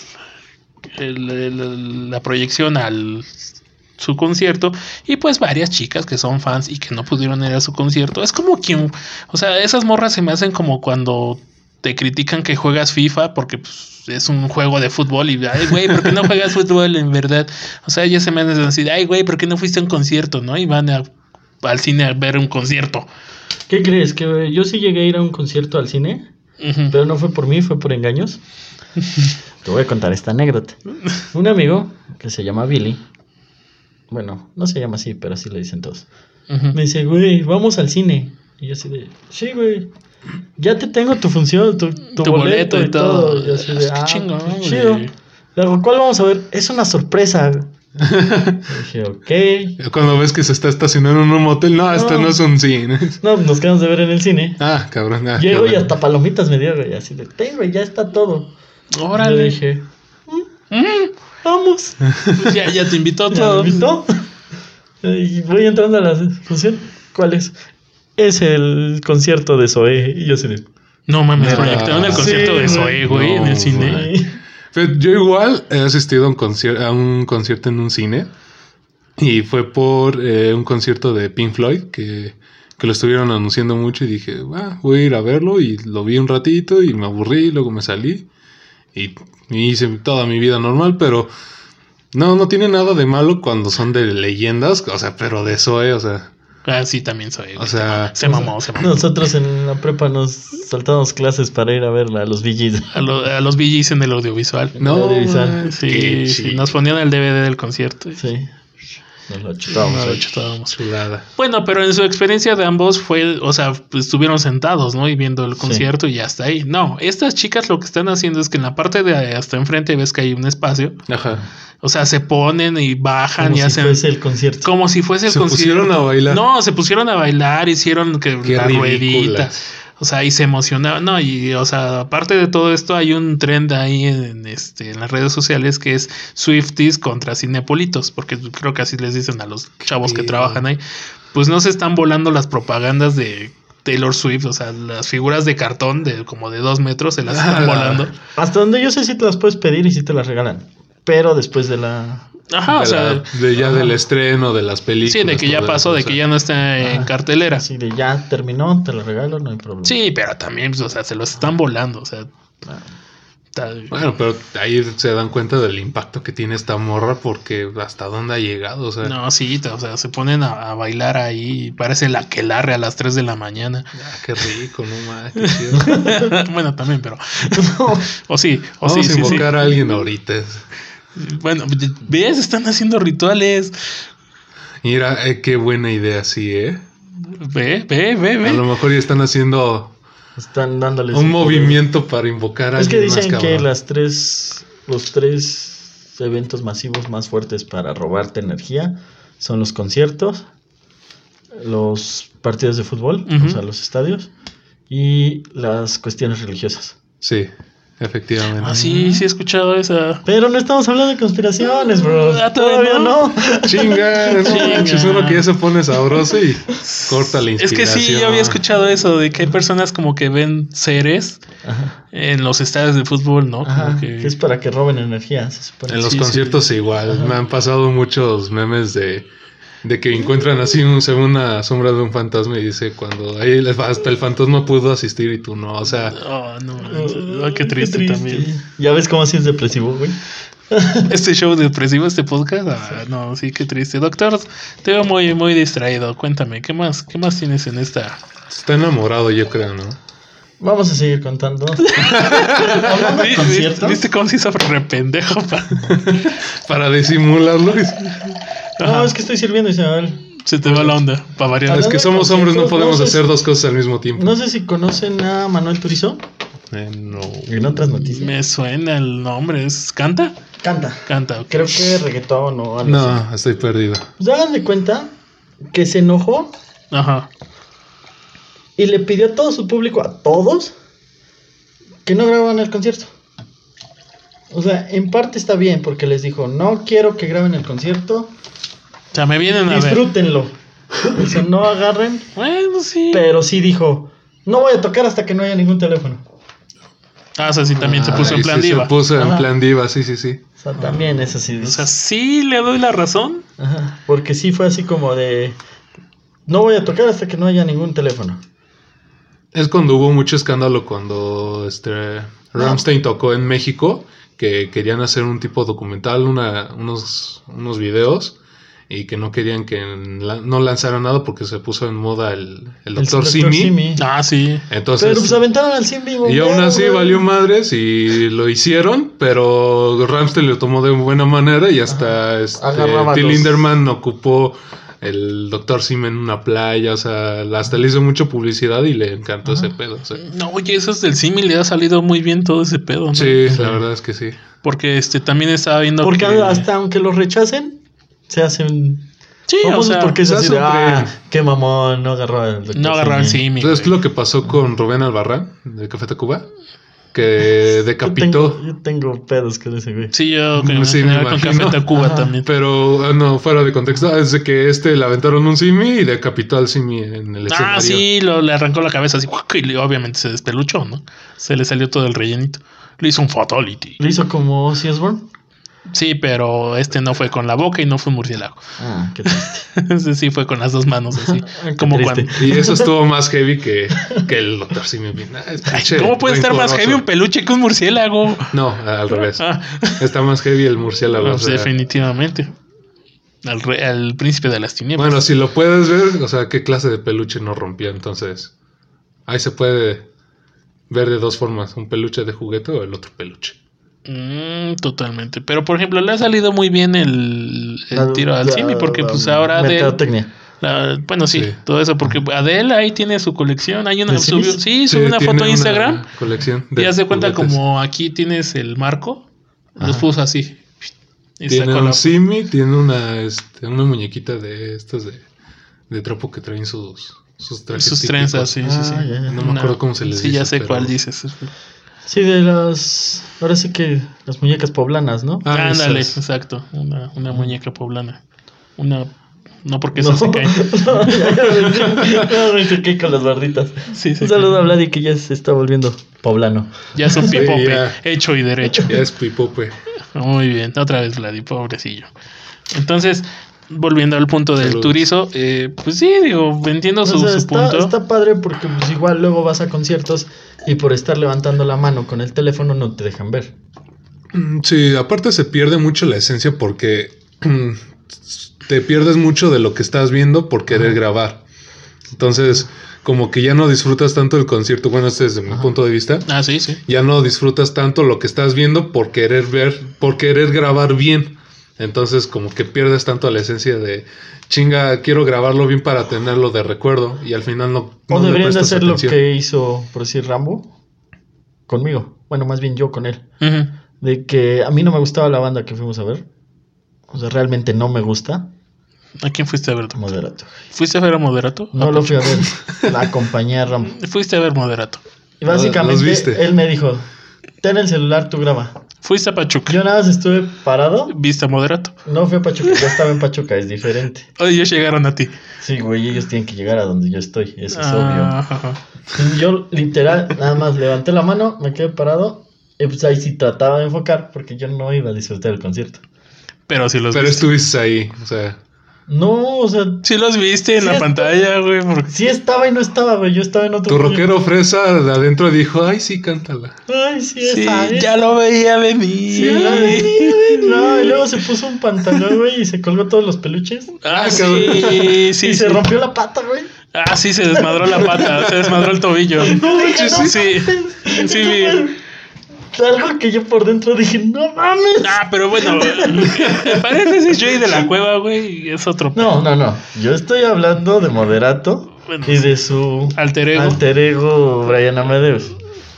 la proyección al su concierto, y pues varias chicas que son fans y que no pudieron ir a su concierto. Es como quien, o sea, esas morras se me hacen como cuando te critican que juegas FIFA porque pues, es un juego de fútbol y, ay, güey, ¿por qué no juegas fútbol en verdad? O sea, ellas se me hacen así, ay, güey, ¿por qué no fuiste a un concierto, no? Y van al cine a ver un concierto. ¿Qué crees? Que yo sí llegué a ir a un concierto al cine, pero no fue por mí, fue por engaños. Te voy a contar esta anécdota. Un amigo que se llama Billy, bueno, no se llama así, pero así le dicen todos, me dice, güey, vamos al cine. Y yo así de, sí, güey, ya te tengo tu función, tu boleto y todo. Y yo así de, qué chingón, pues, chido. Le digo, ¿cuál vamos a ver? Es una sorpresa. Y dije, ok. Cuando ves que se está estacionando en un motel, no, esto no es un cine. No, nos quedamos de ver en el cine. Ah, cabrón. Llego y hasta palomitas me dio, güey, así de, güey, ya está todo. Órale. Yo dije, vamos. Pues ya te invitó ¿Me todo. invitó? Y voy entrando a la función. ¿Cuál es? Es el concierto de Zoé. Y yo así de, No mames, proyectaron el concierto de Zoé, güey, en el cine. Güey. Pero yo igual he asistido a un concierto en un cine. Y fue por un concierto de Pink Floyd que lo estuvieron anunciando mucho. Y dije, voy a ir a verlo. Y lo vi un ratito y me aburrí. Luego me salí. Y hice toda mi vida normal. Pero no tiene nada de malo cuando son de leyendas. O sea, pero de Zoé, o sea. Ah, sí, también Zoé. O sea, se mamó. Nosotros en la prepa nos saltamos clases para ir a ver a los VGs. A los VGs en el audiovisual. No, audiovisual. Sí, nos ponían el DVD del concierto. Sí. Nos lo Nos chutábamos. chulada. Bueno, pero en su experiencia de ambos fue, o sea, pues, estuvieron sentados, ¿no? Y viendo el concierto y ya está ahí. No, estas chicas lo que están haciendo es que en la parte de hasta enfrente ves que hay un espacio. Ajá. O sea, se ponen y bajan Como y si hacen. fuese el concierto. Como si fuese el concierto. Se pusieron a bailar. No, se pusieron a bailar, hicieron Qué la ruedita. ridículas. O sea, y se emocionaban. No, y o sea, aparte de todo esto, hay un trend ahí en las redes sociales que es Swifties contra Cinepolitos, porque creo que así les dicen a los chavos que trabajan ahí. Pues no se están volando las propagandas de Taylor Swift, o sea, las figuras de cartón de como de 2 metros se las están volando. Hasta donde yo sé si te las puedes pedir y si te las regalan. Pero después de la... Ajá, o sea, del estreno, de las películas. sí, de que ya pasó, de que ya no está en cartelera. Así de ya terminó, te lo regalo, no hay problema. Sí, pero también, pues, o sea, se los están volando, o sea. Bueno, pero ahí se dan cuenta del impacto que tiene esta morra porque hasta dónde ha llegado, o sea. No, sí, o sea, se ponen a bailar ahí, parece la aquelarre a las 3 de la mañana. Qué rico, no más, qué chido. Bueno, también, pero. O sí, o Vamos sí, a invocar a alguien ahorita. Bueno, ¿ves? Están haciendo rituales. Mira, qué buena idea, sí, Ve. A lo mejor ya están haciendo Están dándoles un movimiento para invocar a Es que alguien más dicen que cabrón. los tres eventos masivos más fuertes para robarte energía son los conciertos, los partidos de fútbol, o sea, los estadios, y las cuestiones religiosas. Sí, efectivamente. Ah, sí, he escuchado esa. Pero no estamos hablando de conspiraciones, bro. Todavía no. Chinga, es uno que ya se pone sabroso y corta la Es inspiración. que sí, yo había escuchado eso, de que hay personas como que ven seres en los estadios de fútbol, ¿no? Como que es para que roben energía, se supone. En los Sí, conciertos igual. Me han pasado muchos memes de que encuentran así una sombra de un fantasma y dice cuando ahí hasta el fantasma pudo asistir y tú no, o sea. Oh, no, qué triste también. Ya ves cómo así es depresivo, güey. Este show depresivo, este podcast. No, sí, qué triste. Doctor, te veo muy, muy distraído. Cuéntame, ¿qué más tienes en esta? Está enamorado, yo creo, ¿no? Vamos a seguir contando. Hablando de conciertos. ¿Viste cómo se hizo rependejo? Para disimularlo. No, es que estoy sirviendo y se me va Se te va la onda, para variar. Es que somos hombres, no podemos hacer dos cosas al mismo tiempo. No sé si conocen a Manuel Turizo. No. En otras noticias. Me suena el nombre. ¿Canta? Canta. Okay. Creo que reggaetón o algo No, así. estoy perdido. Pues hagan de cuenta que se enojó. Ajá. Y le pidió a todo su público, a todos, que no grabaran el concierto. O sea, en parte está bien, porque les dijo, no quiero que graben el concierto. O sea, me vienen a ver. Disfrútenlo. O sea, no agarren. Bueno, sí. Pero sí dijo, no voy a tocar hasta que no haya ningún teléfono. O sea, sí, también se puso en plan diva. Se puso en plan diva, sí. O sea, también eso sí. O sea, sí le doy la razón. Ajá, porque sí fue así como de, no voy a tocar hasta que no haya ningún teléfono. Es cuando hubo mucho escándalo cuando Rammstein tocó en México, que querían hacer un tipo documental, unos videos, y que no querían que no lanzaran nada porque se puso en moda el Dr. Simi. Ah, sí. Entonces, pero pues aventaron al Simi. Y aún así valió madres y lo hicieron, pero Rammstein lo tomó de buena manera y hasta Till Lindemann ocupó el Dr. Sim en una playa, o sea, hasta le hizo mucha publicidad y le encantó ese pedo. O sea. No, oye, eso es del Simi, le ha salido muy bien todo ese pedo, ¿no? Sí, la verdad es que sí. Porque también estaba viendo porque hasta aunque los rechacen, se hacen sí, famosos, o sea, porque es así de, qué mamón, no agarró el Simi. Entonces, es lo que pasó con Rubén Albarrán, de Café Tacuba, que decapitó. Yo tengo pedos con ese güey. Sí, yo con Café Tacuba también. Pero no, fuera de contexto, es de que le aventaron un Simi y decapitó al Simi en el escenario. Ah, sí, le arrancó la cabeza así, y obviamente se despeluchó, ¿no? Se le salió todo el rellenito. Le hizo un fatality. ¿Le hizo como Ozzy Osbourne? Sí, pero no fue con la boca y no fue un murciélago. Ah, qué triste. Ese sí fue con las dos manos, así. Como triste. cuando... Y eso estuvo más heavy que el Dr. Simi. ¿Cómo puede estar más heavy un peluche que un murciélago? No, al revés. Está más heavy el murciélago. Pues definitivamente. Al príncipe de las tinieblas. Bueno, si lo puedes ver, o sea, ¿qué clase de peluche no rompía? Entonces, ahí se puede ver de dos formas, un peluche de juguete o el otro peluche. Totalmente. Pero, por ejemplo, le ha salido muy bien el tiro al Simi, porque pues ahora mercadotecnia. Bueno, sí, todo eso, porque Adele ahí tiene su colección. Hay una subió una foto a Instagram. Colección y haz de cuenta como aquí tienes el marco, los puso así. Y tiene un Simi, tiene una muñequita de estas de trapo que traen sus trajes. Sus trenzas, sí. No me acuerdo cómo se les dice. Sí, ya sé cuál dices. Sí, ahora sí que las muñecas poblanas, ¿no? Ándale, exacto. Una muñeca poblana. No porque eso se cae. No, se cae con las barditas. Sí, un saludo a Vladi que ya se está volviendo poblano. Ya es un pipope, hecho y derecho. Ya es pipope. Muy bien, otra vez Vladi, pobrecillo. Entonces, volviendo al punto del Turizo, pues sí, digo, entiendo su punto. Está padre porque pues igual luego vas a conciertos y por estar levantando la mano con el teléfono no te dejan ver. Sí, aparte se pierde mucho la esencia porque te pierdes mucho de lo que estás viendo por querer grabar. Entonces, como que ya no disfrutas tanto el concierto. Bueno, este es desde mi punto de vista. Ah, sí. Ya no disfrutas tanto lo que estás viendo por querer grabar bien. Entonces, como que pierdes tanto la esencia de quiero grabarlo bien para tenerlo de recuerdo. Y al final no deberían de hacer atención. Lo que hizo, por decir, Rambo conmigo. Bueno, más bien yo con él. Uh-huh. De que a mí no me gustaba la banda que fuimos a ver. O sea, realmente no me gusta. ¿A quién fuiste a ver? Moderato. ¿Fuiste a ver a Moderato? No lo fui a ver. La acompañé a Rambo. Fuiste a ver Moderato. Y básicamente él me dijo, ten el celular, tú graba. Fuiste a Pachuca. Yo nada más estuve parado. ¿Viste a Moderato? No fui a Pachuca, ya estaba en Pachuca, es diferente. Ellos llegaron a ti. Sí, güey, ellos tienen que llegar a donde yo estoy, eso es obvio. Yo literal, nada más levanté la mano, me quedé parado, y pues ahí sí trataba de enfocar, porque yo no iba a disfrutar el concierto. Pero si los Pero estuviste ahí, o sea... No, o sea... Sí los viste en la pantalla, güey. Porque... Sí estaba y no estaba, güey. Yo estaba en otro... Tu rockero fresa de adentro dijo, ay, sí, cántala. Ay, sí, sí, esa es. ya lo veía venir. Sí, la venía, güey. No, y luego se puso un pantalón, güey, y se colgó todos los peluches. Ah, sí, sí. Y se rompió la pata, güey. Ah, sí, se desmadró la pata, se desmadró el tobillo. No, güey, Sí. Algo que yo por dentro dije, no mames. Ah, pero bueno, paréntesis, Joey de la Cueva, güey, es otro. No. Yo estoy hablando de Moderato Bueno, y de su alter ego Brian Amadeus.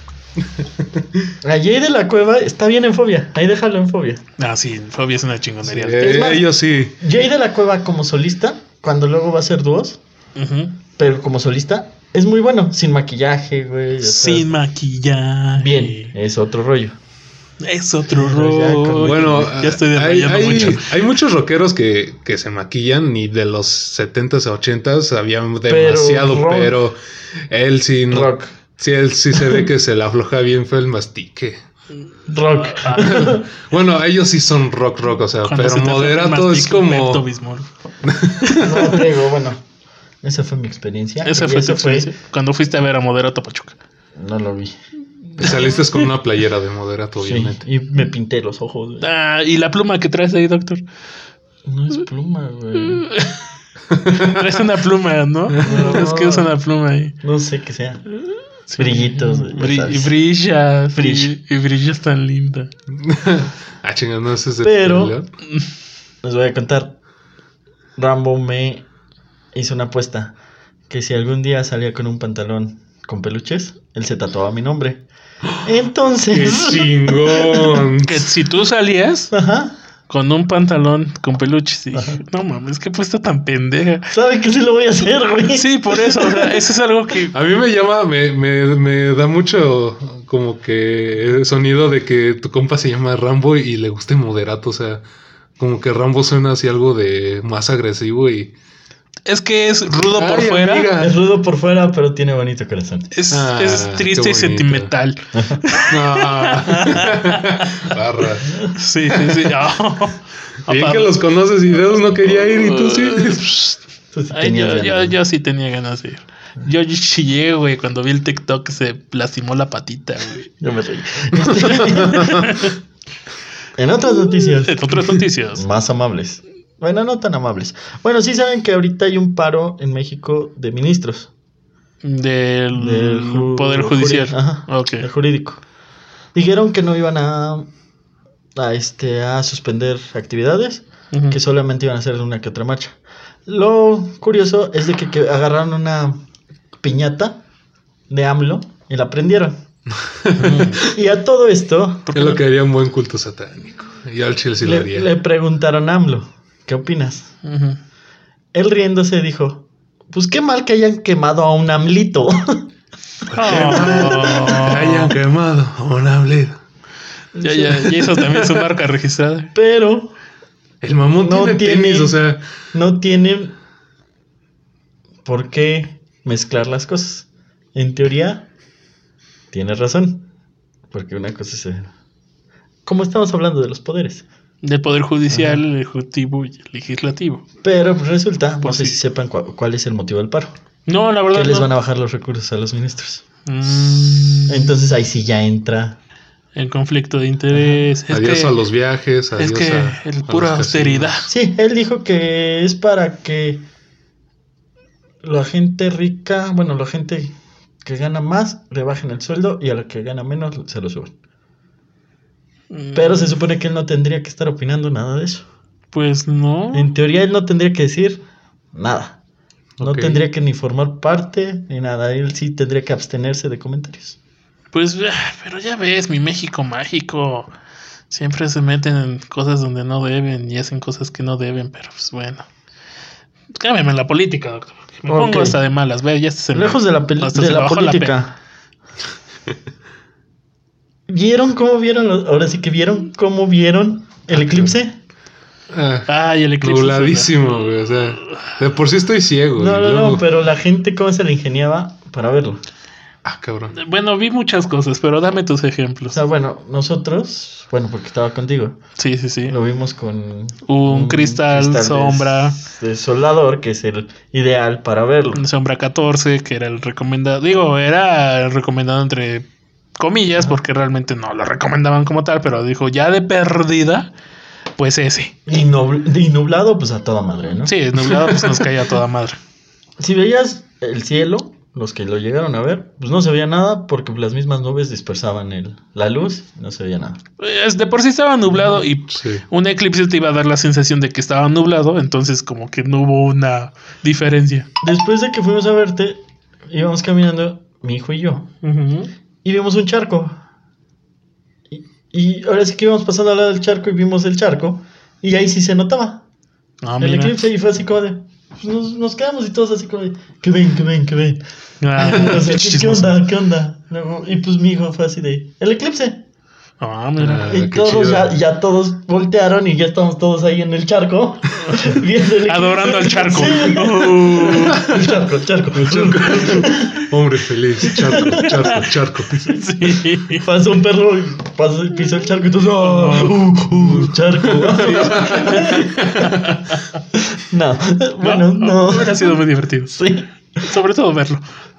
A Jay de la Cueva está bien en Fobia. Ahí déjalo en Fobia. Ah, sí, Fobia es una chingonería. Es más, Ellos sí. Jay de la Cueva como solista, cuando luego va a hacer dúos, pero como solista, es muy bueno. Sin maquillaje, güey. Sin maquillaje. Bien, es otro rollo. Es otro rollo. Bueno, ya estoy desmayando mucho. Hay muchos rockeros que se maquillan y de los 70s a 80s había demasiado, pero él sí no. Rock. Sí, él sí se ve que se la afloja bien fue el mastique. Rock. Bueno, ellos sí son rock, o sea, Cuando pero se te Moderato es mastica un como... Pepto-Bismol. No, te digo, bueno. Esa fue mi experiencia. Esa fue tu experiencia. Cuando fuiste a ver a Moderato Pachuca. No lo vi. Saliste con una playera de Moderato, obviamente. Sí, y me pinté los ojos, güey. Ah, ¿y la pluma que traes ahí, doctor? No es pluma, güey. Traes una pluma, ¿no? No. Es que usa una pluma ahí. No sé qué sea. Brillitos, güey. Y brillas. Brilla. Y brillas tan linda. Ah, chinga, no es ese. Pero les voy a contar. Rambo me hizo una apuesta que si algún día salía con un pantalón con peluches, él se tatuaba mi nombre. Entonces... ¡Qué chingón! Que si tú salías Ajá. con un pantalón con peluches, y dije, no mames, qué apuesta tan pendeja. ¿Sabe que sí lo voy a hacer, güey? Sí, por eso, o sea, eso es algo que... A mí me llama, me da mucho como que el sonido de que tu compa se llama Rambo y le guste Moderato, o sea, como que Rambo suena así algo de más agresivo y... Es que es rudo por Ay, fuera. amiga. Es rudo por fuera, pero tiene bonito corazón. Es qué triste y bonito. sentimental. No. Barra. Sí. Oh. Bien que los conoces y Deus no quería ir y tú sí. Tú sí Ay, tenías ganas. yo sí tenía ganas de ir. Yo chillé, güey, cuando vi el TikTok se lastimó la patita, güey. Yo me reí. En otras noticias. En otras noticias. Más amables. Bueno, no tan amables. Bueno, sí saben que ahorita hay un paro en México de ministros. Del Poder Judicial. Ajá, Okay. el jurídico. Dijeron que no iban a suspender actividades, que solamente iban a hacer una que otra marcha. Lo curioso es de que agarraron una piñata de AMLO y la prendieron. Y a todo esto... Es lo que haría un buen culto satánico. Y al chile sí lo haría. Le preguntaron a AMLO, ¿qué opinas? Él riéndose dijo, pues qué mal que hayan quemado a un AMLito. Hayan quemado a un AMLito. Ya hizo también su marca registrada. Pero... El mamón no tiene tenis, o sea... No tiene por qué mezclar las cosas. En teoría, tienes razón. Porque una cosa es... Como estamos hablando de los poderes. Del Poder Judicial, el Ejecutivo y el Legislativo. Pero pues resulta, Pues no sé sí. si sepan cuál es el motivo del paro. No, la verdad Que les no. van a bajar los recursos a los ministros. Entonces ahí sí ya entra... El conflicto de interés. Adiós a los viajes, adiós Es que el pura los austeridad. Sí, él dijo que es para que la gente rica, bueno, la gente que gana más le bajen el sueldo y a la que gana menos se lo suben. Pero se supone que él no tendría que estar opinando nada de eso. Pues no. En teoría él no tendría que decir nada. No Ok. tendría que ni formar parte ni nada. Él sí tendría que abstenerse de comentarios. Pues, pero ya ves, mi México mágico. Siempre se meten en cosas donde no deben y hacen cosas que no deben, pero pues bueno. Cámbiame la política, doctor. Me pongo hasta de malas. Ve, ya se Lejos de la, hasta de se la me bajó política. ¿Vieron cómo vieron? Ahora sí que vieron cómo vieron el eclipse. Ay, el eclipse. Nubladísimo, güey. O sea, de por sí estoy ciego. No, y no, luego- no, pero la gente cómo se la ingeniaba para verlo. Ah, cabrón. Bueno, vi muchas cosas, pero dame tus O ejemplos. sea, bueno, nosotros, bueno, porque estaba contigo, Sí, sí, sí. lo vimos con Un cristal sombra. de soldador, que es el ideal para verlo. Sombra 14, que era el recomendado. Digo, era el recomendado entre comillas, porque realmente no lo recomendaban como tal, pero dijo, ya de perdida, pues ese. Y nublado, pues a toda madre, ¿no? Sí, nublado, pues nos caía a toda madre. Si veías el cielo, los que lo llegaron a ver, pues no se veía nada porque las mismas nubes dispersaban la luz, no se veía nada. De por sí estaba nublado y Sí. un eclipse te iba a dar la sensación de que estaba nublado, entonces como que no hubo una diferencia. Después de que fuimos a verte, íbamos caminando, mi hijo y yo, Ujú. y vimos un charco. Y ahora sí que íbamos pasando al lado del charco y vimos el charco, y ahí sí se notaba Ah, el mira. eclipse, y fue así como de... pues nos quedamos y todos así como de... ¿Qué ven? Ah, O sea, pinche ¿qué chismoso. onda? Luego, y pues mi hijo fue así de... El eclipse. Ah, mira. Ah, Y qué todos chido. ya todos voltearon y ya estamos todos ahí en el charco. Viendo el Adorando al charco. Sí. El charco. Hombre feliz. Charco. Sí. Pasó un perro y pisó el charco y todos... charco. No, bueno, no. Hubiera sido muy divertido. Sí, Sobre todo verlo.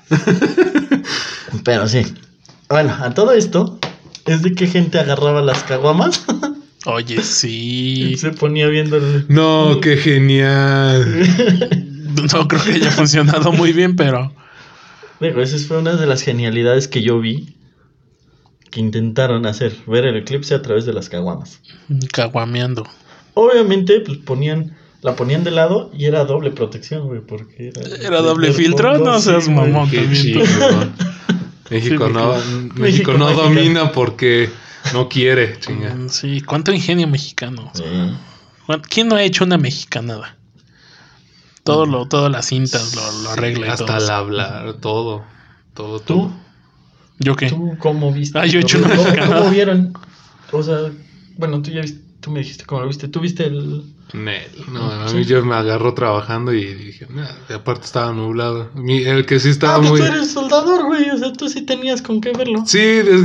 pero sí. Bueno, a todo esto es de que gente agarraba las caguamas Oye, y sí. se ponía viendo el... No, qué genial. No creo que haya funcionado muy bien, pero... Digo, esa fue una de las genialidades que yo vi que intentaron hacer, ver el eclipse a través de las caguamas. Caguameando. Obviamente, pues la ponían de lado y era doble protección, güey, porque ¿Era doble del filtro? fondo, No sí, seas güey. mamón. Qué También chido. México Sí, no, México México no mágica. domina porque no quiere, chinga. Sí, cuánto ingenio mexicano. Sí. ¿Quién no ha hecho una mexicanada? Todas las cintas lo arregla y Hasta todo. el hablar, todo. ¿Tú? ¿Yo qué? ¿Tú cómo viste? Ah, yo he hecho una ¿Cómo mexicana. vieron? O sea, bueno, tú ya viste, tú me dijiste cómo lo viste. ¿Tú viste el...? No, a Sí. mí yo me agarró trabajando y dije, nah, y aparte estaba nublado. El que sí estaba pues muy... tú eres soldador, güey. O sea, tú sí tenías con qué verlo. Sí,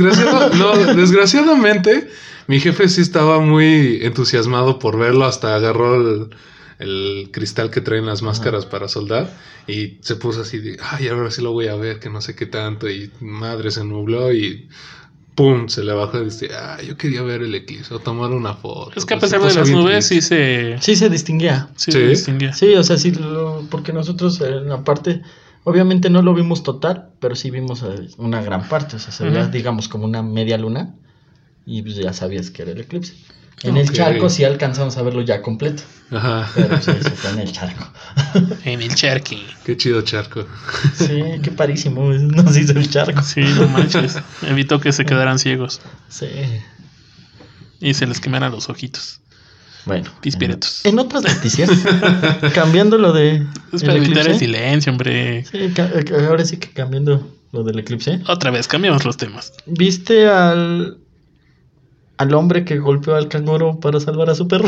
desgraciadamente, mi jefe sí estaba muy entusiasmado por verlo, hasta agarró el cristal que traen las máscaras para soldar y se puso así de, ay, ahora sí lo voy a ver, que no sé qué tanto, y madre, se nubló y pum, se le bajó y dice, yo quería ver el eclipse o tomar una foto. Es que a Pues, pesar se de puso las bien nubes triste. Sí se distinguía. sí Sí. se distinguía. Sí, o sea, sí, porque nosotros en la parte, obviamente no lo vimos total, pero sí vimos una gran parte, o sea, se veía, Ujú. digamos, como una media luna, y pues ya sabías que era el eclipse. En el Ok. charco sí alcanzamos a verlo ya completo, Ajá, pero sí, eso fue en el charco. En el charqui. qué chido charco. Sí, qué parísimo nos hizo el charco. Sí, no manches. Evitó que se quedaran ciegos Sí. y se les quemaran los ojitos. Bueno. Pispiretos. En otras noticias, cambiando lo de... Es para el evitar el eclipse. silencio, hombre. Sí, ahora sí que cambiando lo del eclipse. Otra vez, cambiamos los temas. ¿Viste al hombre que golpeó al canguro para salvar a su perro?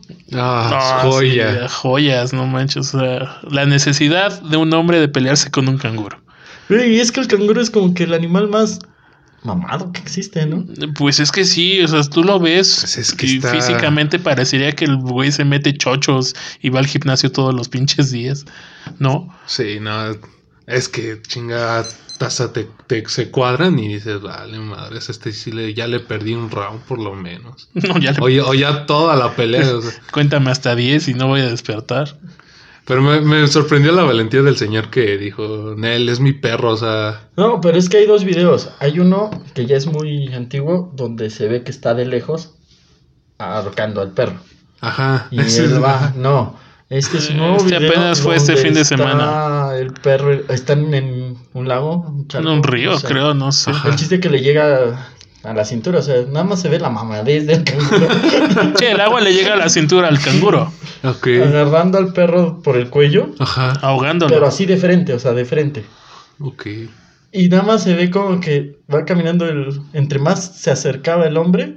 Joya. Sí, joyas, no manches. O sea, la necesidad de un hombre de pelearse con un canguro. Y es que el canguro es como que el animal más mamado que existe, ¿no? Pues es que sí, o sea, tú lo ves Pues es que y está- físicamente parecería que el güey se mete chochos y va al gimnasio todos los pinches días, ¿no? Sí, no, es que chinga taza se cuadran y dices, vale, madres, ya le perdí un round por lo menos. No, ya le O ya toda la pelea. O sea. cuéntame hasta 10 y no voy a despertar. Pero me sorprendió la valentía del señor que dijo, Nel, es mi perro, o sea... No, pero es que hay dos videos. Hay uno que ya es muy antiguo, donde se ve que está de lejos ahorcando al perro. Ajá. Y ese él es- va, no. Este es un nuevo Este video apenas fue este donde fin de está semana. El perro, están en un lago, un charco, En un río, no sé. creo, no sé. Ajá. El chiste que le llega a la cintura, o sea, nada más se ve la mamadez del canguro Sí, el agua le llega a la cintura al canguro, Ok. agarrando al perro por el cuello, Ajá. ahogándolo. pero así de frente, o sea, de frente. Ok. Y nada más se ve como que va caminando entre más se acercaba el hombre,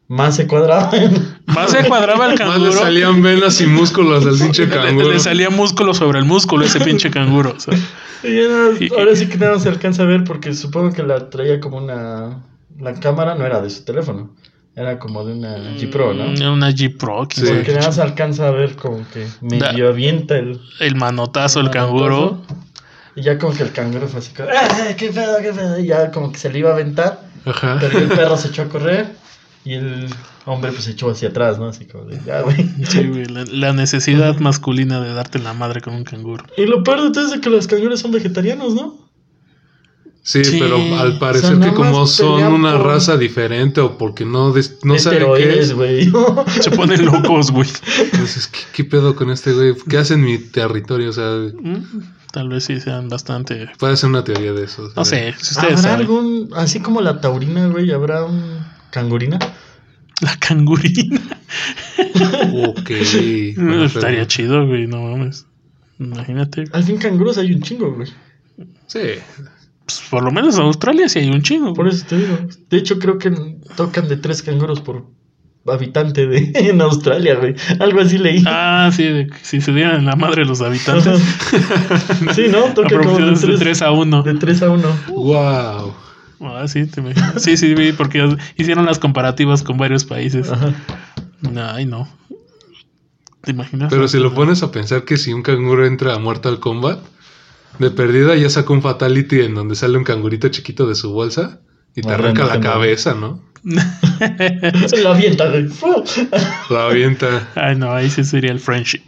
más se cuadraba. Más se cuadraba el Más canguro. le salían venas y músculos al pinche canguro. Le salía músculo sobre el músculo ese pinche canguro. O sea. Ahora sí que nada más se alcanza a ver porque supongo que la traía como una... La cámara no era de su teléfono. Era como de una G Pro, ¿no? Una G Pro. Sí. Porque nada más se alcanza a ver como que medio avienta el manotazo, el canguro. Y ya como que el canguro fue así como... qué pedo! Y ya como que se le iba a aventar. Ajá. Pero el perro se echó a correr. Y el hombre pues se echó hacia atrás, ¿no? Así como de... Ya, güey. Sí, güey. La necesidad masculina de darte la madre con un canguro. Y lo peor de todo es que los canguros son vegetarianos, ¿no? Sí, pero al parecer nada que como más son pelean una por- raza diferente o porque no saben qué Esteroides, es. güey. Se ponen locos, güey. Entonces, ¿qué pedo con este güey? ¿Qué hace en mi territorio? O sea, Tal vez sí sean bastante... puede ser una teoría de eso. o sea. No sé, si ustedes ¿Habrá saben. algún... Así como la taurina, güey, habrá un cangurina? La cangurina. Ok. Bueno, Estaría pero- chido, güey. No mames. Imagínate. Al fin canguros hay un chingo, güey. Sí. Pues, por lo menos en Australia sí hay un chingo. Por eso te digo. De hecho, creo que tocan de 3 canguros por habitante en Australia, güey. Algo así leí. Ah, sí, de que si se dieran la madre los habitantes. Sí, ¿no? A Tocan como proporciones de de 3 a 1. 3 a 1. Wow. Ah, sí, te imaginas. Sí, vi, porque hicieron las comparativas con varios países. Ajá. Ay, no. ¿Te imaginas? Pero si lo pones a pensar que si un canguro entra a Mortal Kombat, de perdida ya saca un fatality en donde sale un cangurito chiquito de su bolsa y te arranca la cabeza, ¿no? Se lo avienta, güey. Lo avienta Ay, no, ahí sí sería el friendship.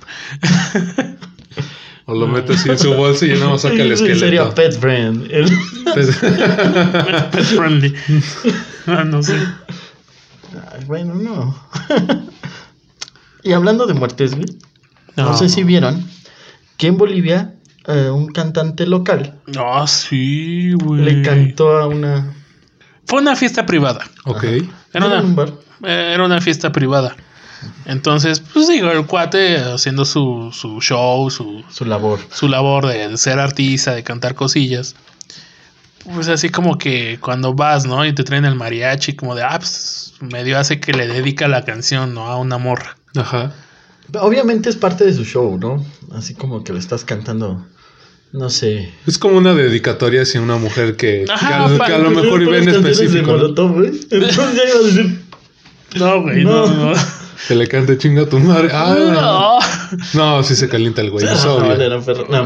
o lo mete así en su bolsa y ya nada más saca el esqueleto. Sería pet friend. Pet friendly. Ah, no sé. Ay, bueno, no. Y hablando de muertes, güey. No No. sé si vieron que en Bolivia un cantante local Ah, sí, güey. le cantó a una... Fue una fiesta privada. Ok. Era en un bar. una fiesta privada. Entonces, pues digo, el cuate haciendo su show, Su labor. su labor de ser artista, de cantar cosillas. Pues así como que cuando vas, ¿no? Y te traen el mariachi, como de, pues medio hace que le dedica la canción, ¿no? A una morra. Ajá. Obviamente es parte de su show, ¿no? Así como que le estás cantando, no sé. Es como una dedicatoria hacia una mujer que Ajá, a lo mejor iba en Puras canciones de específico, ¿no? Molotov, güey. Entonces ya iba a decir... No, güey, No. no. Que le cante chinga a tu madre. Ah, no, sí se calienta el güey, es No, obvio. era perro. No.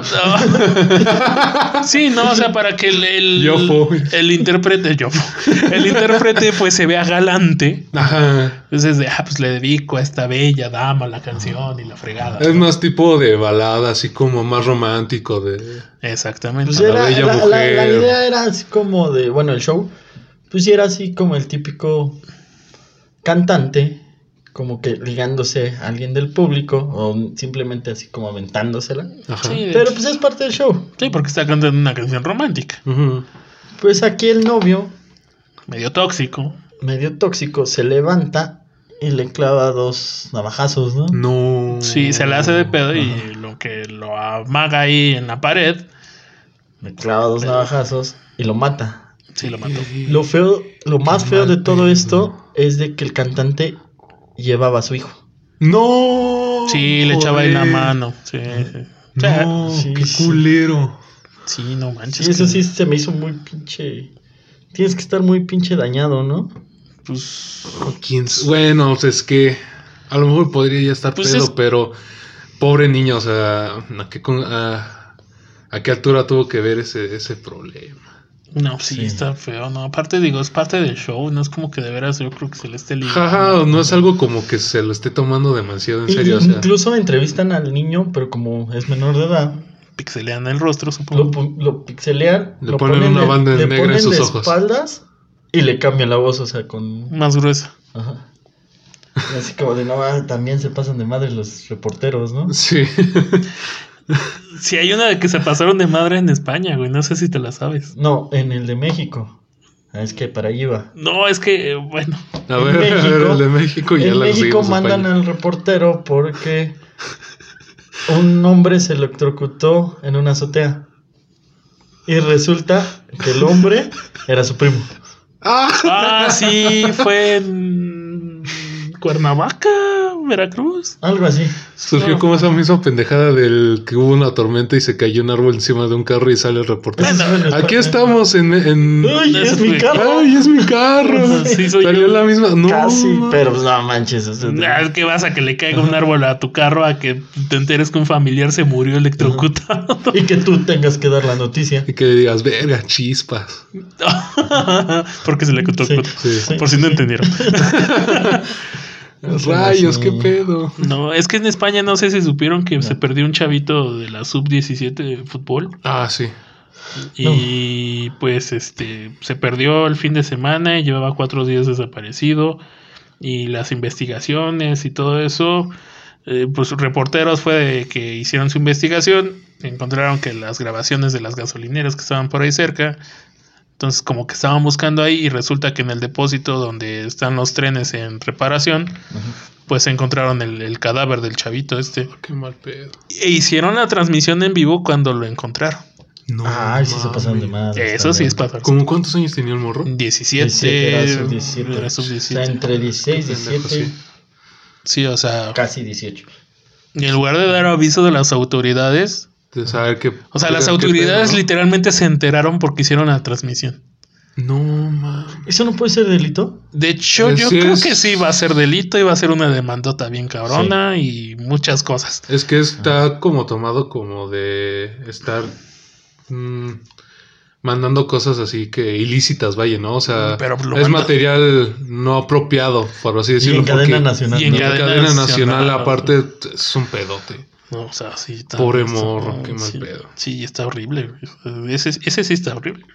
Sí, no, o sea, para que Yofo. el intérprete pues se vea galante. Ajá. Entonces pues le dedico a esta bella dama la canción y la fregada. Es más tipo de balada, así como más romántico de... Exactamente. Pues la era, bella la mujer. idea era así como de, bueno, el show, pues sí era así como el típico cantante, como que ligándose a alguien del público o simplemente así como aventándosela. Ajá. Sí, de Pero hecho. pues es parte del show. Sí, porque está cantando una canción romántica. Ujú. Pues aquí el novio, Medio tóxico. medio tóxico, se levanta y le clava 2 navajazos, ¿no? No. Sí, se le hace de pedo y lo que lo amaga ahí en la pared, Le clava 2 navajazos y lo mata. sí lo mató. Lo feo, lo más Qué feo de mal todo pedo. esto es de que el cantante llevaba a su hijo. No. Sí, le echaba ahí la joder. mano. Sí, sí. O sea, No, Sí, qué sí. culero. sí, no manches. Sí, eso que- sí se me hizo muy pinche. Tienes que estar muy pinche dañado, ¿no? Pues, Bueno, pues es que a lo mejor podría ya estar Pues pedo, es- pero pobre niño, o sea, ¿a qué altura tuvo que ver ese problema? no, sí, Sí. está feo, ¿no? Aparte, digo, es parte del show, no es como que de veras yo creo que se le esté ligando. Jaja, no es algo como que se lo esté tomando demasiado en Y serio, o sea. incluso entrevistan al niño, pero como es menor de edad, Pixelean el rostro, supongo. lo pixelean, Le ponen una banda le negra en ponen sus de ojos. espaldas y le cambian la voz, o sea, con. Más gruesa. Ajá. Y así como de no, también se pasan de madre los reporteros, ¿no? Sí. Sí, hay una de que se pasaron de madre en España, güey. No sé si te la sabes. No, en el de México. Es que para allí va. No, es que, bueno. A En ver, México- el de México ya En la México conseguimos. mandan España. al reportero porque un hombre se electrocutó en una azotea. Y resulta que el hombre era su primo. ¡Ah! Ah, sí, fue en Cuernavaca, Veracruz. Algo así. Surgió como esa misma pendejada del que hubo una tormenta y se cayó un árbol encima de un carro y sale el reportaje. Bueno, Aquí estamos en... ¡Ay, es mi carro! ¡Ay, es mi carro! Sí, soy Salió yo. la misma... No. Casi, pero pues, no manches. O sea, Es que vas a que le caiga un árbol a tu carro a que te enteres que un familiar se murió electrocutado. y que tú tengas que dar la noticia. Y que le digas, verga, chispas. Porque se le electrocutó. Sí. Por si no entendieron. Rayos, qué pedo. No, es que en España no sé si supieron que se perdió un chavito de la sub-17 de fútbol. Ah, sí. Y pues se perdió el fin de semana y llevaba 4 días desaparecido. Y las investigaciones y todo eso, pues reporteros fue de que hicieron su investigación, encontraron que las grabaciones de las gasolineras que estaban por ahí cerca, entonces como que estaban buscando ahí y resulta que en el depósito donde están los trenes en reparación, pues encontraron el cadáver del chavito Qué mal pedo. E hicieron la transmisión en vivo cuando lo encontraron. No. Ay, sí se pasaron de madre. Eso sí es pasar. ¿Cómo cuántos años tenía el morro? 17. Era sub-17. Era O sub-17. sea, entre 16 y 17, Sí. Sí, o sea, casi 18. y en lugar de dar aviso de las autoridades, De saber que... o sea, las autoridades literalmente se enteraron porque hicieron la transmisión. No, man. ¿Eso no puede ser delito? De hecho, yo Sí creo es- que sí va a ser delito y va a ser una demandota bien cabrona y muchas cosas. Es que está como tomado como de estar mandando cosas así que ilícitas, vaya, ¿no? O sea, Pero lo es manda- material no apropiado, por así decirlo. en cadena porque- nacional. y en Y en cadena cadena nacional, nacional, aparte, es un pedote. No, o sea, sí. Está, Pobre está- morro, qué mal sí, pedo. Sí, está horrible. Güey. Ese sí está horrible.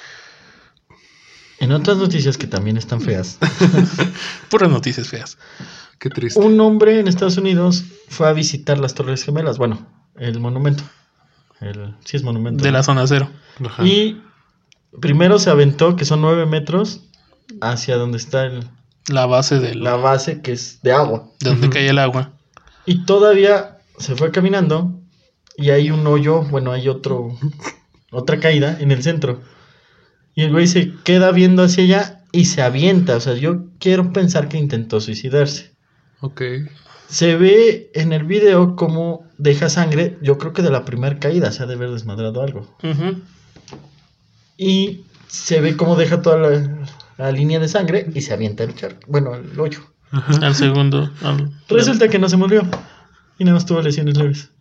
En otras noticias que también están feas, Puras noticias feas. Qué triste. un hombre en Estados Unidos fue a visitar las Torres Gemelas. Bueno, el monumento. Sí es monumento. De la zona cero. Ajá. Y primero se aventó, que son 9 metros, hacia donde está La base la base, que es de agua. de donde cae el agua. Y todavía se fue caminando y hay un hoyo, bueno, hay otra caída en el centro. Y el güey se queda viendo hacia allá y se avienta. O sea, yo quiero pensar que intentó suicidarse. Ok. Se ve en el video cómo deja sangre, yo creo que de la primera caída, se ha de haber desmadrado algo. Ujú. Y se ve cómo deja toda la línea de sangre y se avienta el charco. Bueno, el hoyo. Al segundo. Resulta que no se murió. Y nada más tuvo lesiones leves.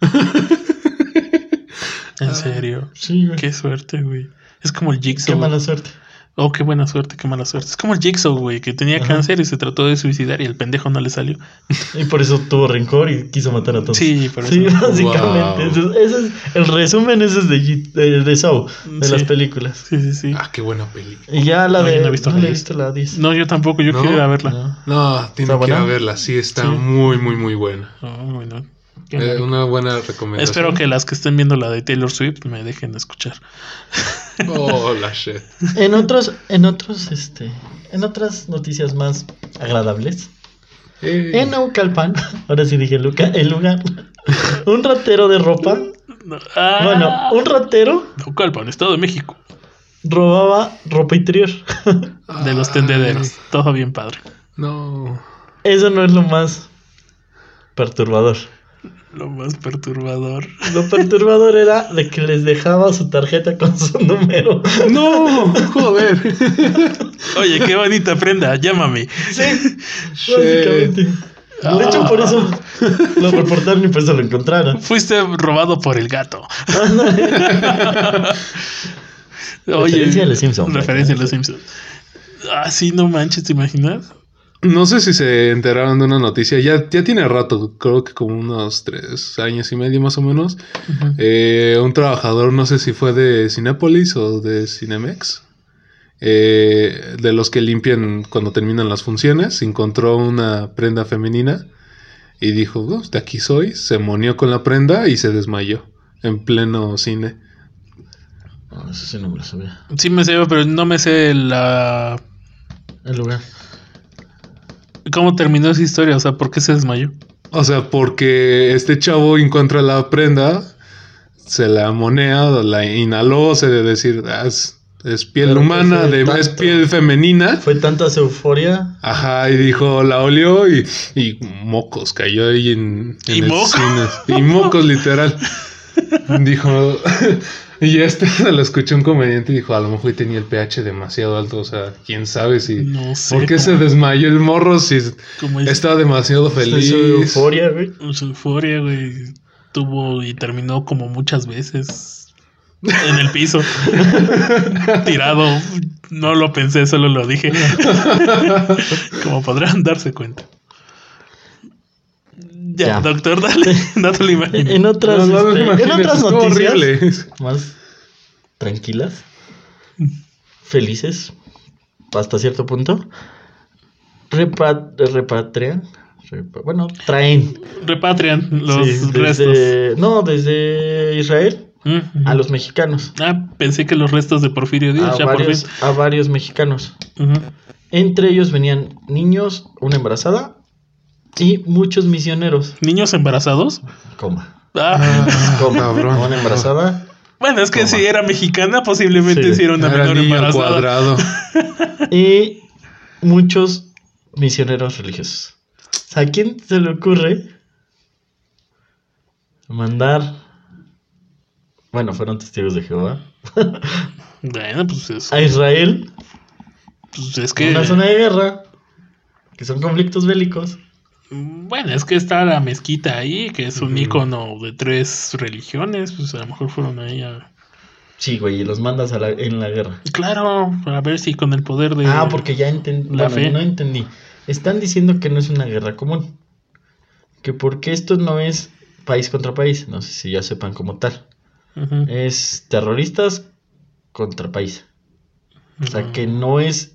En serio. Sí, güey. Qué suerte, güey. Es como el Jigsaw. Qué mala suerte. Oh, qué buena suerte, qué mala suerte. Es como el Jigsaw, güey, que tenía cáncer y se trató de suicidar y el pendejo no le salió. Y por eso tuvo rencor y quiso matar a todos. Sí, por eso. Sí, básicamente. Wow. Ese es el resumen, ese es de Saw, de Sí. las películas. Sí, sí, sí. Ah, qué buena peli. Y ya la No, de... yo no he visto no la le he 10. visto la 10. No, yo tampoco, yo ¿No? quiero ir a verla. No. No, tiene ¿Está que ir a buena? verla. Sí, está Sí. muy, muy, muy buena. Oh, bueno. Qué mal. Una buena recomendación. Espero que las que estén viendo la de Taylor Swift me dejen escuchar. Oh, la shit. En otras noticias más agradables, en Naucalpan, ahora sí dije el lugar, un ratero de ropa, No. bueno, un ratero Naucalpan, Estado de México. robaba ropa interior. De los tendederos. Todo bien padre. No. Eso no es lo más perturbador. Lo más perturbador. Lo perturbador era de que les dejaba su tarjeta con su número. No, joder. Oye, qué bonita prenda, llámame. Sí, básicamente. De hecho, por eso lo reportaron y por eso lo encontraron. Fuiste robado por el gato. Referencia a los Simpsons. Referencia a los Simpsons. Ah, sí, no manches, ¿te imaginas? No sé si se enteraron de una noticia. Ya tiene rato, creo que como unos 3 años y medio más o menos. Un trabajador, no sé si fue de Cinépolis o de Cinemex, de los que limpian cuando terminan las funciones, encontró una prenda femenina y dijo, "Oh, de aquí soy", se monió con la prenda y se desmayó en pleno cine. No, eso sí no me lo sabía. Sí me sé, pero no me sé El lugar. ¿Cómo terminó esa historia? O sea, ¿por qué se desmayó? O sea, porque este chavo encuentra la prenda, se la monea, la inhaló, se de decir, es es piel Pero humana, que fue es tanto. piel femenina. Fue tanta su euforia. Ajá, y dijo, la olió y mocos, cayó ahí en ¿Y el mocos? cine. Y mocos, literal. Dijo, y se lo escuchó un comediante y dijo, a lo mejor tenía el pH demasiado alto, o sea, quién sabe si... No sé. ¿Por qué se desmayó el morro si Como estaba demasiado Fue feliz? su euforia, güey. su euforia, güey. Tuvo y terminó como muchas veces en el piso. Tirado. No lo pensé, solo lo dije. Como podrán darse cuenta. Ya, Ya. doctor, dale. No te lo imagino. En otras, No, no me en imagines, otras estuvo noticias horrible. más tranquilas, felices, hasta cierto punto, repatrian, traen Repatrian los sí, restos. desde Israel Ujú. a los mexicanos, Pensé que los restos de Porfirio Díaz, ya por fin. a varios mexicanos. Ujú. Entre ellos venían niños, una embarazada y muchos misioneros. ¿Niños embarazados? Coma. Cabrón. Una embarazada. Bueno, es que Toma. si era mexicana, posiblemente Sí. si era una Era menor niño al embarazada. cuadrado. Y muchos misioneros religiosos. O sea, ¿a quién se le ocurre mandar? Bueno, fueron testigos de Jehová. Bueno, pues A Israel, es a que. una zona de guerra, que son conflictos bélicos. Bueno, es que está la mezquita ahí, que es un Ujú. icono de 3 religiones. Pues a lo mejor fueron ahí a. Sí, güey, y los mandas en la guerra. Claro, a ver si con el poder de. Porque ya entendí. La Bueno, fe. no entendí. Están diciendo que no es una guerra común. Que porque esto no es país contra país. No sé si ya sepan como tal. Ujú. Es terroristas contra país. O sea, que no es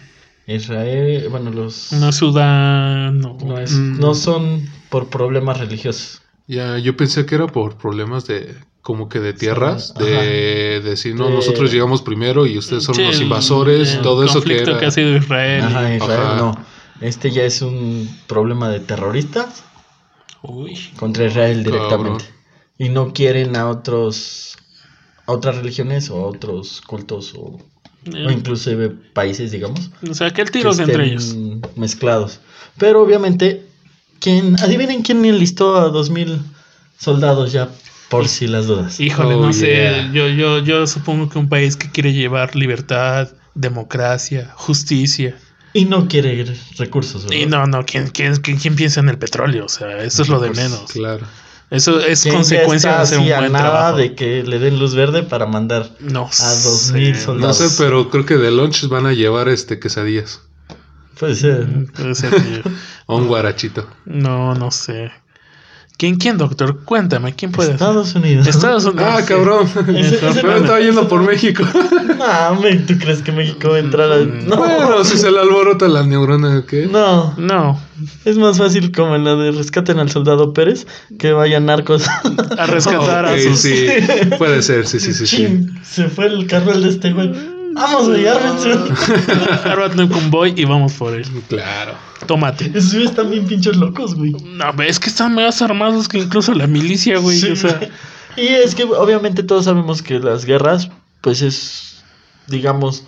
Israel. Bueno, los. No es Sudán. No son por problemas religiosos. Ya, yo pensé que era por problemas de como que de tierras, Ajá. de decir, no, De- nosotros llegamos primero y ustedes son Sí, los invasores, el todo eso que conflicto era. que ha sido Israel. Ajá, Israel Ajá. no. Este ya es un problema de terroristas Uy. contra Israel directamente. Cabrón. Y no quieren a otras religiones o a otros cultos o inclusive países, digamos, O sea, que el que tiro es entre estén ellos. mezclados. Pero obviamente, adivinen quién enlistó a 2000 soldados ya, por si las dudas. Híjole, Oh, no sé. yeah. Yo supongo que un país que quiere llevar libertad, democracia, justicia. Y no quiere recursos, ¿verdad? Y no, ¿quién piensa en el petróleo? O sea, eso es lo de Pues, menos. Claro. Eso es ¿Quién consecuencia ya de está hacer un así a buen nada trabajo. de que le den luz verde para mandar No a 2000 sé. soldados? No sé, pero creo que de lunch van a llevar quesadillas Puede ser. Puede ser que- o un guarachito. No sé. ¿Quién, doctor? Cuéntame, ¿quién puede ser? Estados Unidos. Estados Unidos. Ah, sí. cabrón. Pero estaba yendo por México. No, ¿tú crees que México va a entrar a.? No. Bueno, si se le alborota la neurona, ¿qué? No. No, Es más fácil como en la de rescaten al soldado Pérez que vayan narcos. a rescatar Ok, a sus... sí, puede ser, sí. Chin, se fue el carnal de este güey. Vamos, güey, ármense. Ármate un convoy y vamos por él. Claro. Tómate. Esos güeyes están bien pinchos locos, güey. No, es que están más armados que incluso la milicia, güey. Sí, o sea, güey. Y es que obviamente todos sabemos que las guerras, pues es, digamos,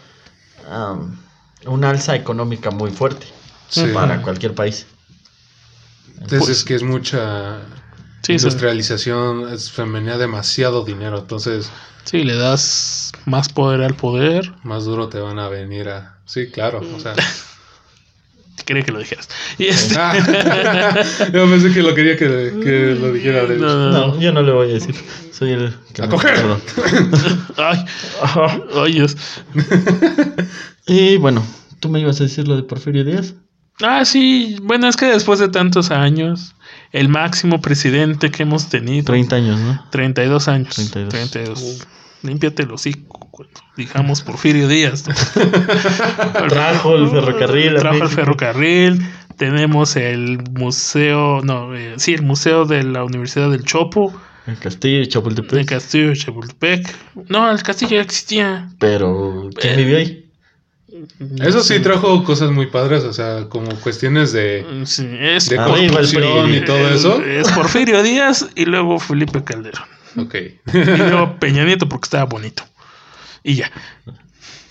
una alza económica muy fuerte Sí. para cualquier país. Entonces es que es mucha sí, industrialización, se venía demasiado dinero, entonces sí, le das más poder al poder. más duro te van a venir a... Sí, claro, o sea... Quería que lo dijeras. Y Yo pensé que lo quería que lo dijera de No. No, yo no le voy a decir. Soy el que ¡A me- coger! perdón. Ay, ay, Dios. Y bueno, ¿tú me ibas a decir lo de Porfirio Díaz? Ah, sí. Bueno, es que después de tantos años, el máximo presidente que hemos tenido. 30 años, ¿no? 32 años. 32. Límpiate el hocico. Cuando digamos Porfirio Díaz. Trajo el ferrocarril. a Trajo el México. ferrocarril. Tenemos el museo. No, el museo de la Universidad del Chopo. El castillo de El Chapultepec. castillo de Chapultepec. No, el castillo ya existía. Pero, ¿quién vivió ahí? Eso sí trajo cosas muy padres, o sea, como cuestiones de Sí, es de Arriba el construcción PRI. y todo eso. Es Porfirio Díaz y luego Felipe Calderón. Ok. Y luego Peña Nieto porque estaba bonito. Y ya.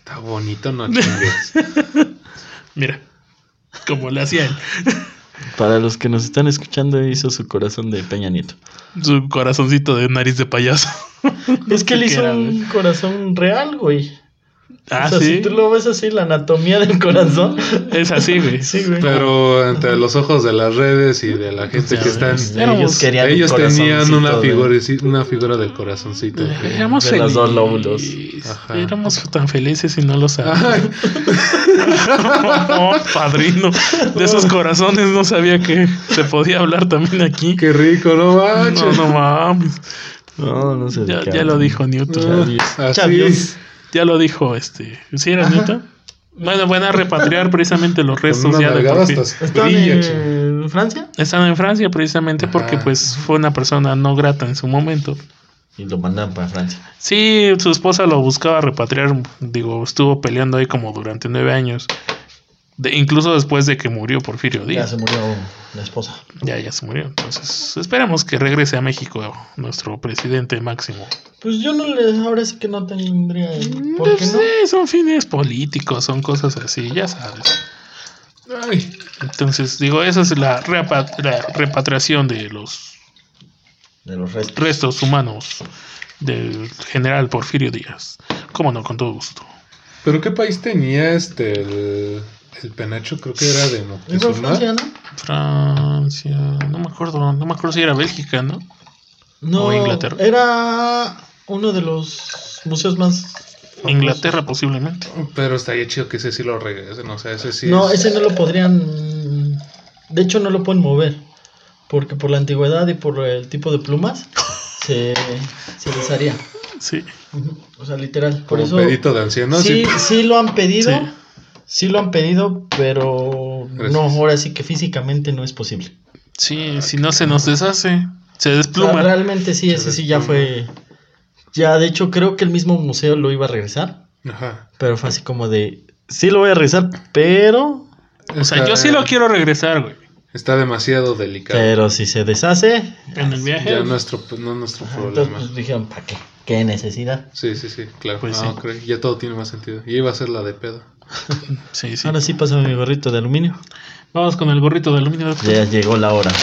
Está bonito, no chingues. Mira, como le hacía él. Para los que nos están escuchando, hizo su corazón de Peña Nieto. Su corazoncito de nariz de payaso. Es que él hizo Era, un corazón real, güey. Ah, o sea, sí. si tú lo ves así, la anatomía del corazón. Es así, güey. Sí, güey. Pero entre los ojos de las redes y de la gente Ya que están... ves. Éramos- Ellos tenían una figura una figura del corazoncito. Éramos de los dos lóbulos. Ajá. Éramos tan felices y no lo sabíamos. Ay, No, padrino. De esos corazones no sabía que se podía hablar también aquí. qué rico, no manches. No mames. No sé. Ya lo dijo Newton. Así. Chavios. Ya lo dijo ¿Sí era Newton? Bueno, van a repatriar precisamente los Con restos una ya de nalgada Porfirio. hasta ¿Están brilla, chico. en Francia? Están en Francia precisamente porque Ajá. pues fue una persona no grata en su momento. Y lo mandan para Francia. Sí, su esposa lo buscaba repatriar, digo, estuvo peleando ahí como durante 9 años. Incluso después de que murió Porfirio Ya Díaz. se murió la esposa. Ya se murió. Entonces, esperamos que regrese a México nuestro presidente máximo. Pues yo ahora sí que no tendría. ¿Por qué Pues, no? son fines políticos, son cosas así, ya sabes. Ay, Entonces, digo, esa es la repatriación de los De los restos. restos humanos del general Porfirio Díaz. Cómo no, con todo gusto. ¿pero qué país tenía el penacho? Creo que era de Igual Moctezuma. Francia, ¿no? Francia, no me acuerdo si era Bélgica, ¿no? No, ¿O Inglaterra? Era uno de los museos más famosos. Inglaterra posiblemente. Pero estaría chido que ese sí lo regresen. O sea, ese sí No, es... ese no lo podrían. De hecho, no lo pueden mover. Porque por la antigüedad y por el tipo de plumas se desharía. Sí. Ujú. O sea, literal. Por Como eso. pedito de anciano. Sí, sí lo han pedido. Sí. Sí lo han pedido, pero Gracias. no, ahora sí que físicamente no es posible. Sí, si no se nos deshace, se O sea, despluma. realmente sí, ese sí ya fue. Ya, de hecho, creo que el mismo museo lo iba a regresar. Ajá. Pero fue así como de. Sí lo voy a regresar, pero. O sea, yo sí lo quiero regresar, güey. Está demasiado delicado. Pero si se deshace. En el viaje. Ya no es nuestro Ajá, problema. entonces pues, dijeron, ¿para qué? ¿Qué necesidad? Sí, claro. Pues No, sí. creo, ya todo tiene más sentido. Y iba a ser la de pedo. Sí. Ahora sí pásame mi gorrito de aluminio. Vamos con el gorrito de aluminio. doctor. Ya llegó la hora.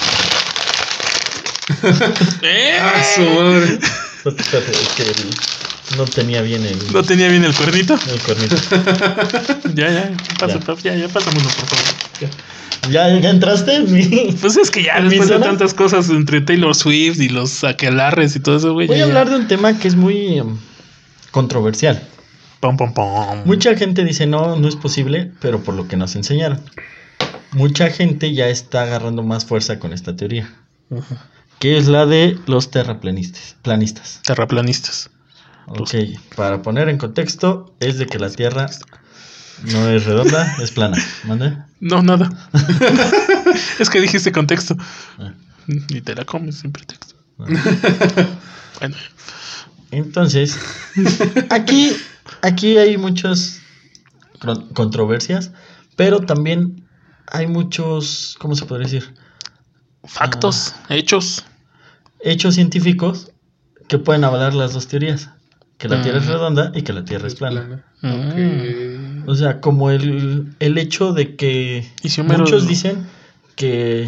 ¡Eh! ¡Ah, su madre! Espérate, es que no tenía bien el ¿No tenía bien el cuernito? cuernito. Ya, pasa, Ya. ya pásamelo, por favor. ¿Ya entraste? Pues es que ya ¿En mi después de zona? tantas cosas entre Taylor Swift y los aquelarres y todo eso, güey. Voy a ya. hablar de un tema que es muy controversial. Pom, pom, pom. Mucha gente dice no es posible, pero por lo que nos enseñaron. Mucha gente ya está agarrando más fuerza con esta teoría, Ujú. que es la de los planistas. Terraplanistas. Ok, para poner en contexto, es de que la Tierra no es redonda, es plana. ¿Mande? No, nada. Es que dijiste contexto. Ah. Y te la comes sin pretexto. Bueno, Entonces, aquí hay muchas controversias, pero también hay muchos, ¿cómo se podría decir? factos, hechos. Hechos científicos que pueden avalar las dos teorías, que la Tierra es Mm. redonda y que la Tierra es plana. Ok. O sea, como el hecho de que Y si Homero- muchos dicen que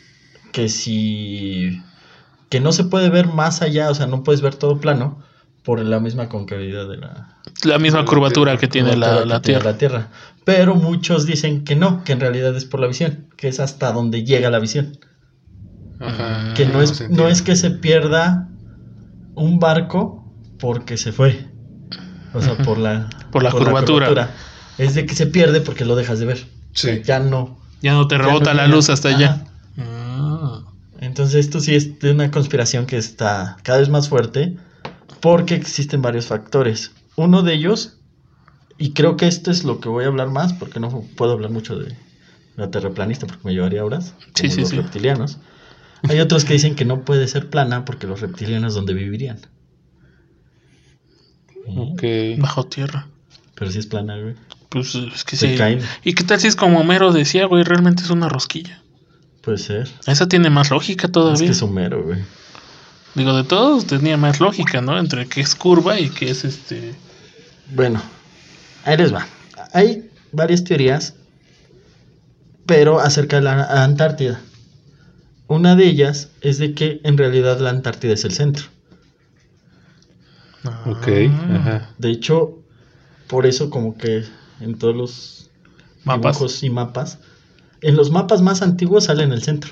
si que no se puede ver más allá, o sea, no puedes ver todo plano por la misma concavidad de La misma curvatura que tiene curvatura la que tiene Tierra. la Tierra. Pero muchos dicen que no, que en realidad es por la visión, que es hasta donde llega la visión. Ajá. Que no es sentido. que se pierda un barco porque se fue. O sea, por la curvatura. Es de que se pierde porque lo dejas de ver. Sí. Ya no. Ya no te ya rebota no la llega. luz hasta Ajá. allá. Entonces esto sí es de una conspiración que está cada vez más fuerte porque existen varios factores. Uno de ellos, y creo que esto es lo que voy a hablar más porque no puedo hablar mucho de la terraplanista porque me llevaría horas, como Sí, los sí. reptilianos. Hay otros que dicen que no puede ser plana porque los reptilianos ¿dónde vivirían? Ok. Bajo tierra. Pero si es plana, güey. Pues es que Se sí. caen. ¿Y qué tal si es como Homero decía, güey? Realmente es una rosquilla. Puede ser. Esa tiene más lógica Es todavía. que es Homero, güey. Digo, de todos tenía más lógica, ¿no? Entre que es curva y que es Bueno, Ahí les va. Hay varias teorías, pero acerca de la Antártida. Una de ellas es de que en realidad la Antártida es el centro. Ok, ajá. De hecho, por eso como que en todos los Mapas. dibujos y mapas, en los mapas más antiguos sale en el centro.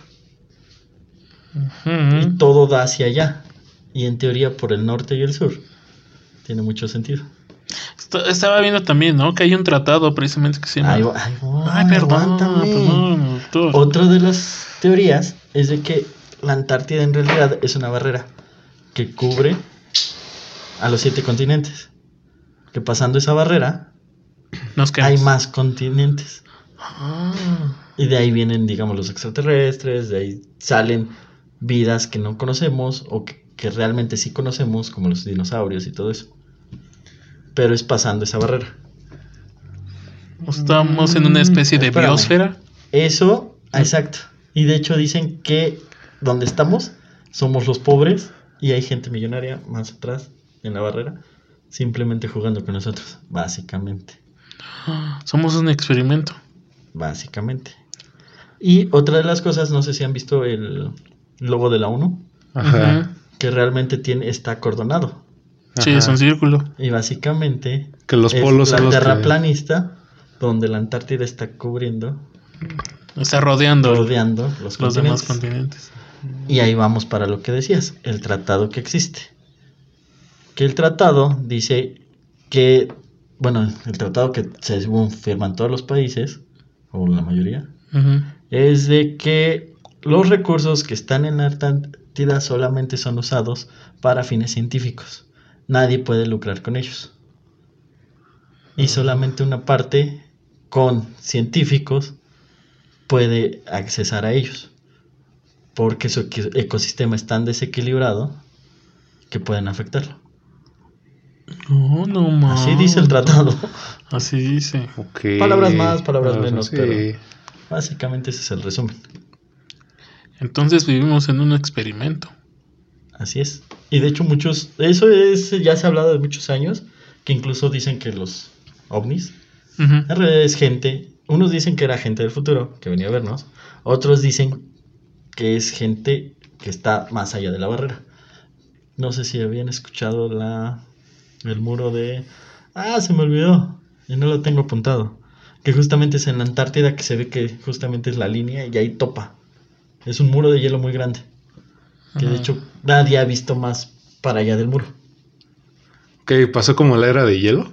Y todo da hacia allá. Y en teoría por el norte y el sur. Tiene mucho sentido. Estaba viendo también, ¿no? Que hay un tratado precisamente que se llama... Ay, perdón. Aguántame. Perdón, doctor. Otra de las teorías es de que la Antártida en realidad es una barrera que cubre a los 7 continentes. Que pasando esa barrera Nos quedamos. hay más continentes. Ah. Y de ahí vienen, digamos, los extraterrestres, de ahí salen vidas que no conocemos o que realmente sí conocemos, como los dinosaurios y todo eso. Pero es pasando esa barrera. Estamos en una especie de Espérame. biosfera. Eso, exacto. Y de hecho dicen que donde estamos somos los pobres y hay gente millonaria más atrás en la barrera, simplemente jugando con nosotros, básicamente. Somos un experimento. Básicamente. Y otra de las cosas, no sé si han visto el logo de la ONU, Ajá. que realmente está acordonado. Sí, Ajá. es un círculo. Y básicamente Que los es polos la son los que... terraplanista, donde la Antártida está cubriendo, Está rodeando rodeando los los demás continentes. continentes. Y ahí vamos para lo que decías, el tratado que existe. Que el tratado dice que, bueno, el tratado que según firman todos los países, o la mayoría, Ujú. es de que los recursos que están en la Antártida solamente son usados para fines científicos. Nadie puede lucrar con ellos. Y solamente una parte con científicos puede accesar a ellos. Porque su ecosistema es tan desequilibrado que pueden afectarlo. No mames. Así dice el tratado. Así dice. Ok. Palabras más, palabras menos, sí. pero básicamente ese es el resumen. Entonces vivimos en un experimento. Así es. Y de hecho ya se ha hablado de muchos años, que incluso dicen que los ovnis, Ujú. en realidad es gente, unos dicen que era gente del futuro, que venía a vernos, otros dicen que es gente que está más allá de la barrera. No sé si habían escuchado el muro de... se me olvidó, y no lo tengo apuntado, que justamente es en la Antártida, que se ve que justamente es la línea y ahí topa. Es un muro de hielo muy grande. Que de hecho nadie ha visto más para allá del muro. Ok, pasó como la era de hielo.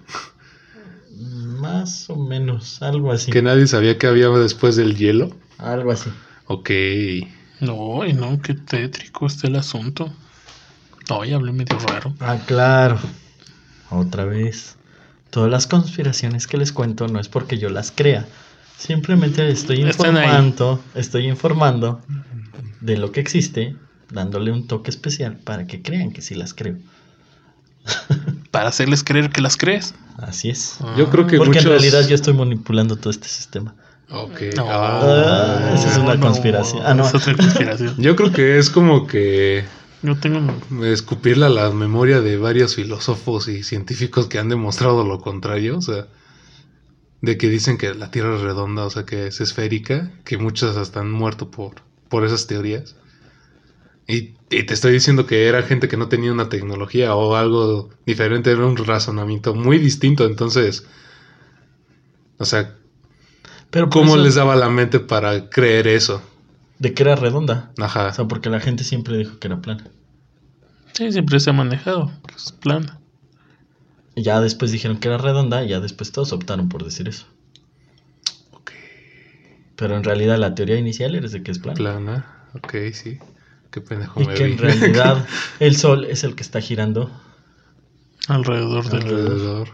Más o menos, algo así. Que nadie sabía qué había después del hielo. Algo así. Ok. No, y no, qué tétrico está el asunto. No, ya hablé medio raro. Claro. Otra vez. Todas las conspiraciones que les cuento no es porque yo las crea. Simplemente Están ahí. estoy informando de lo que existe, dándole un toque especial para que crean que sí las creo. Para hacerles creer que las crees. Así es. Yo creo que Porque muchos... en realidad yo estoy manipulando todo este sistema. Ok. No, esa es una conspiración. No. Es otra conspiración. Yo creo que es como que Yo tengo... escupirle a la memoria de varios filósofos y científicos que han demostrado lo contrario, o sea, de que dicen que la Tierra es redonda, o sea, que es esférica, que muchos hasta han muerto por esas teorías. Y te estoy diciendo que era gente que no tenía una tecnología o algo diferente, era un razonamiento muy distinto, entonces, o sea, Pero por ¿cómo eso, les daba la mente para creer eso? de que era redonda. Ajá. O sea, porque la gente siempre dijo que era plana. Sí, siempre se ha manejado. Que es plana. Y ya después dijeron que era redonda y ya después todos optaron por decir eso. Ok. Pero en realidad la teoría inicial era de que es plana. Plana, ok, sí. Qué pendejo Y me que vi. en realidad el Sol es el que está girando. Alrededor del... Alrededor.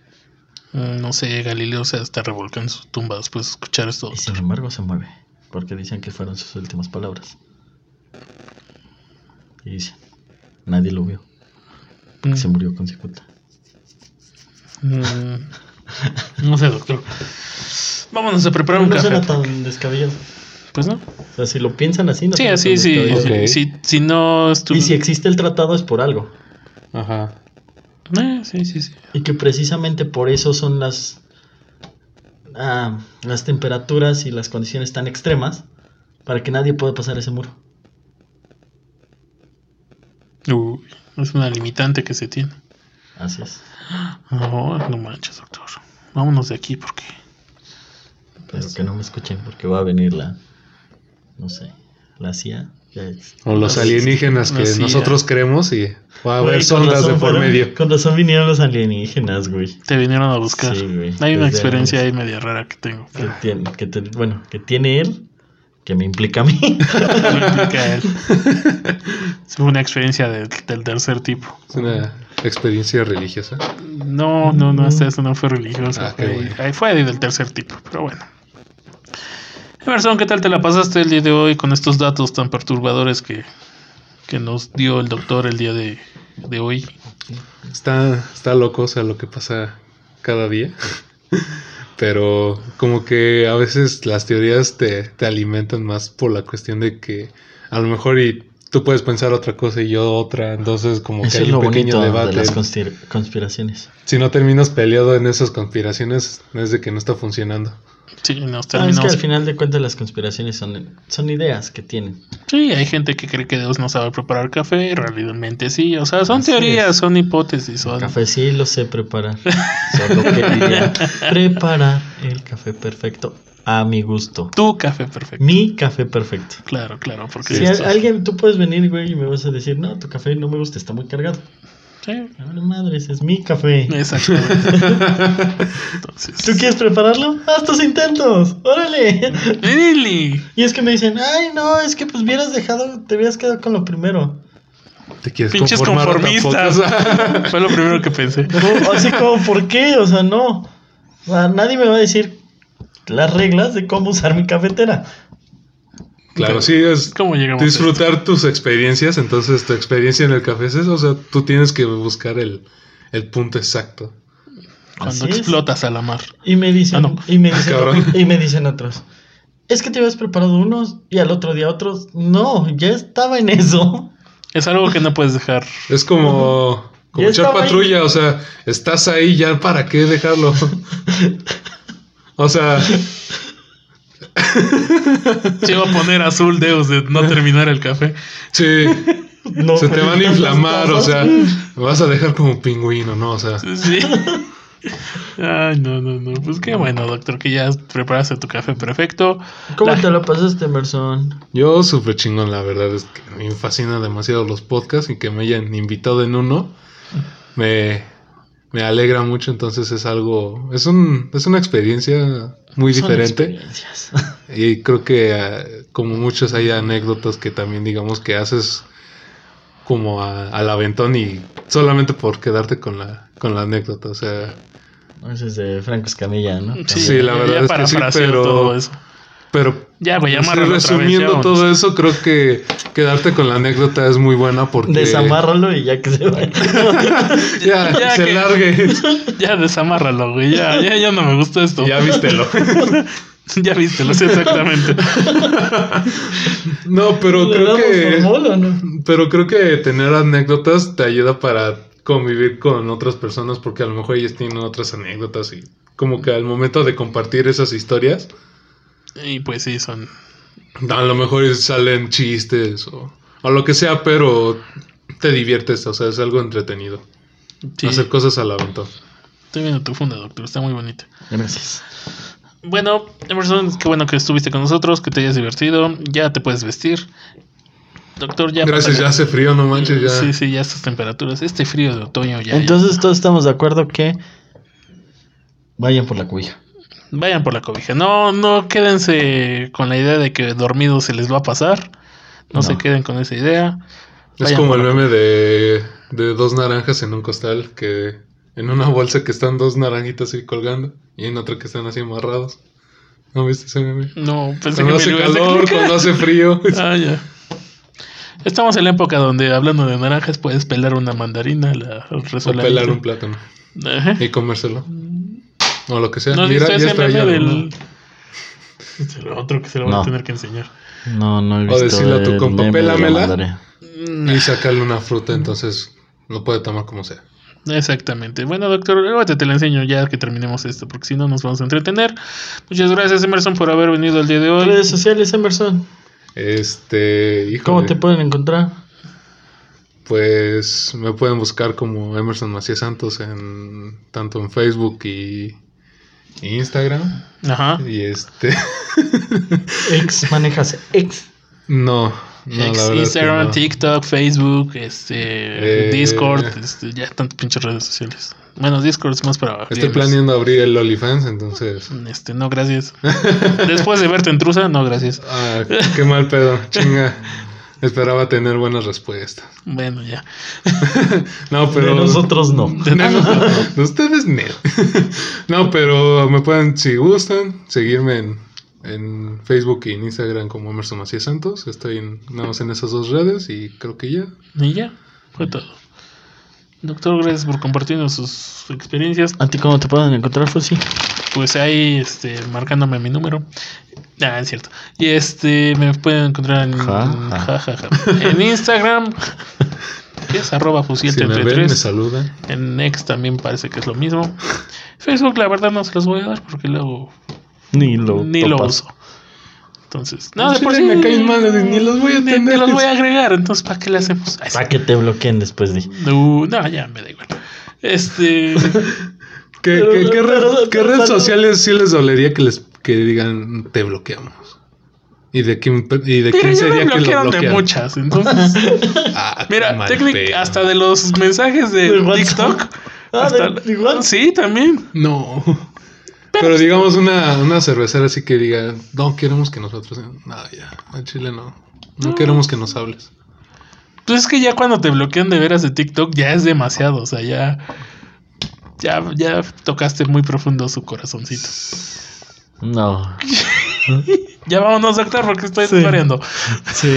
No sé, Galileo se está revolcando en su tumba después de escuchar esto. Y sin embargo se mueve. Porque dicen que fueron sus últimas palabras. Y dicen, nadie lo vio. Porque se murió con cicuta. No sé, doctor. Vámonos a preparar un No café. suena tan descabellado. Pues no. O sea, si lo piensan así, no Sí, suena así, tan sí. descabellado. Ok. Si no Y si existe el tratado es por algo. Ajá. Sí. Y que precisamente por eso son las temperaturas y las condiciones tan extremas para que nadie pueda pasar ese muro. Es una limitante que se tiene. Así es. No manches, doctor. Vámonos de aquí porque... Pero que no me escuchen porque va a venir la CIA. O los alienígenas que nosotros creemos y va a haber sondas de por medio. Con razón vinieron los alienígenas, güey. Te vinieron a buscar. Sí, güey. Hay una experiencia ahí media rara que tengo. Que tiene él, que me implica a mí. Me implica a él. Es una experiencia del tercer tipo. Es una experiencia religiosa. No, eso no fue religiosa. Fue del tercer tipo, pero bueno. Emerson, ¿qué tal te la pasaste el día de hoy con estos datos tan perturbadores que nos dio el doctor el día de hoy? Está loco, o sea, lo que pasa cada día. Pero como que a veces las teorías te alimentan más por la cuestión de que a lo mejor tú puedes pensar otra cosa y yo otra, entonces como eso que hay un pequeño debate. De las conspiraciones. Si no terminas peleado en esas conspiraciones, es de que no está funcionando. Sí, nos terminamos. Es que al final de cuentas las conspiraciones son ideas que tienen. Sí, hay gente que cree que Dios no sabe preparar café, realmente sí. O sea, son teorías, son hipótesis. El café sí lo sé preparar. Solo quería preparar el café perfecto a mi gusto. Tu café perfecto. Mi café perfecto. Claro, porque... Si alguien, tú puedes venir, güey, y me vas a decir, no, tu café no me gusta, está muy cargado. Sí. No, madres, es mi café. Exactamente. Entonces... ¿Tú quieres prepararlo? ¡Haz tus intentos! ¡Órale! ¡Really! Y es que me dicen, ay, no, es que pues te hubieras quedado con lo primero. ¿Te quieres Pinches conformistas. Fue lo primero que pensé. No, así como, ¿por qué? O sea, no. O sea, nadie me va a decir las reglas de cómo usar mi cafetera. Claro, sí, es disfrutar tus experiencias. Entonces, tu experiencia en el café es eso. O sea, tú tienes que buscar el punto exacto. Cuando explotas a la mar. Y me dicen, y me dicen otros, es que te habías preparado unos y al otro día otros. No, ya estaba en eso. Es algo que no puedes dejar. Es como echar patrulla. Ahí. O sea, estás ahí, ya para qué dejarlo. O sea... Se iba a poner azul, Deus, de no terminar el café. Sí. No, se te van a inflamar, o sea, me vas a dejar como pingüino, ¿no? O sea. Sí. Ay, no. Pues qué bueno, doctor, que ya preparaste tu café perfecto. ¿Cómo te lo pasaste, Emerson? Yo súper chingón, la verdad es que me fascinan demasiado los podcasts y que me hayan invitado en uno. Me alegra mucho, entonces es una experiencia muy diferente. Y creo que como muchos hay anécdotas que también digamos que haces como al aventón y solamente por quedarte con la anécdota, o sea. Eso es de Franco Escamilla, ¿no? Sí, la verdad es que sí, pero ya, güey, resumiendo todo eso, creo que quedarte con la anécdota es muy buena porque... Desamárralo y ya que se vaya. ya se largue. Ya desamárralo, güey. Ya no me gustó esto. Ya vístelo. Ya vístelo, sí, exactamente. No, pero creo que tener anécdotas te ayuda para convivir con otras personas porque a lo mejor ellas tienen otras anécdotas y como que al momento de compartir esas historias... Y pues sí, son... A lo mejor salen chistes o lo que sea, pero te diviertes, o sea, es algo entretenido. Sí. Hacer cosas al aventón. Estoy viendo tu funda, doctor, está muy bonita. Gracias. Bueno, Emerson, qué bueno que estuviste con nosotros, que te hayas divertido. Ya te puedes vestir. Doctor, ya... Gracias, ya hace frío, no manches, ya. Sí, ya estas temperaturas, este frío de otoño ya... Entonces todos estamos de acuerdo que vayan por la cobija. Vayan por la cobija. No quédense con la idea de que dormidos se les va a pasar. No se queden con esa idea. Es como el meme de dos naranjas en un costal, que en una bolsa que están dos naranjitas ahí colgando y en otra que están así amarrados. ¿No viste ese meme? No, pensé cuando que hace calor, cuando hace frío. Ya. Estamos en la época donde, hablando de naranjas, puedes pelar una mandarina, o pelar un plátano. Ajá. Y comérselo. O lo que sea. No, mira, ya está ya. Es el otro que se lo van a tener que enseñar. No he visto. O decirle a tu compa, pélamela y sacarle una fruta, entonces lo puede tomar como sea. Exactamente. Bueno, doctor, ahorita te la enseño ya que terminemos esto, porque si no nos vamos a entretener. Muchas gracias, Emerson, por haber venido el día de hoy. Redes sociales, Emerson. Híjole, ¿Cómo te pueden encontrar? Pues me pueden buscar como Emerson Macías Santos tanto en Facebook y Instagram. Ajá. Y ¿Manejas X? No, la verdad Instagram, es que no. TikTok, Facebook, Discord, ya tantas pinches redes sociales. Bueno, Discord es más para... Estoy planeando abrir el OnlyFans, entonces... no, gracias. Después de verte en Trusa, no, gracias. Qué mal pedo, chinga. Esperaba tener buenas respuestas. Bueno, ya. No, pero... De nosotros no. De ustedes no. No, pero me pueden, si gustan, seguirme en Facebook y en Instagram como Emerson Macías Santos. Estoy nada más en esas dos redes y creo que ya. Y ya, fue todo. Doctor, gracias por compartirnos sus experiencias. ¿A ti cómo te pueden encontrar, Fusi? Pues ahí, marcándome mi número. Es cierto. Y me pueden encontrar en Instagram, que es @fusil33. Si me ven, me saludan. En X también parece que es lo mismo. Facebook, la verdad, no se los voy a dar porque luego ni lo uso. Entonces, no, de por sí me caen mal, ni los voy a tener. Ni los voy a agregar, entonces, ¿para qué le hacemos? Para que te bloqueen después de... No, ya me da igual. ¿Qué redes sociales sí les dolería que digan te bloqueamos? ¿Y de quién sería que lo bloquearon? De muchas, entonces. Mira, hasta de los mensajes de TikTok. ¿Igual? Sí, también. No. Pero digamos una cervecera así que diga, no queremos que nosotros... No, ya, en Chile no. No queremos que nos hables. Pues es que ya cuando te bloquean de veras de TikTok ya es demasiado, o sea, ya tocaste muy profundo su corazoncito. No. Ya vámonos, doctor, porque estoy desvariando. Sí.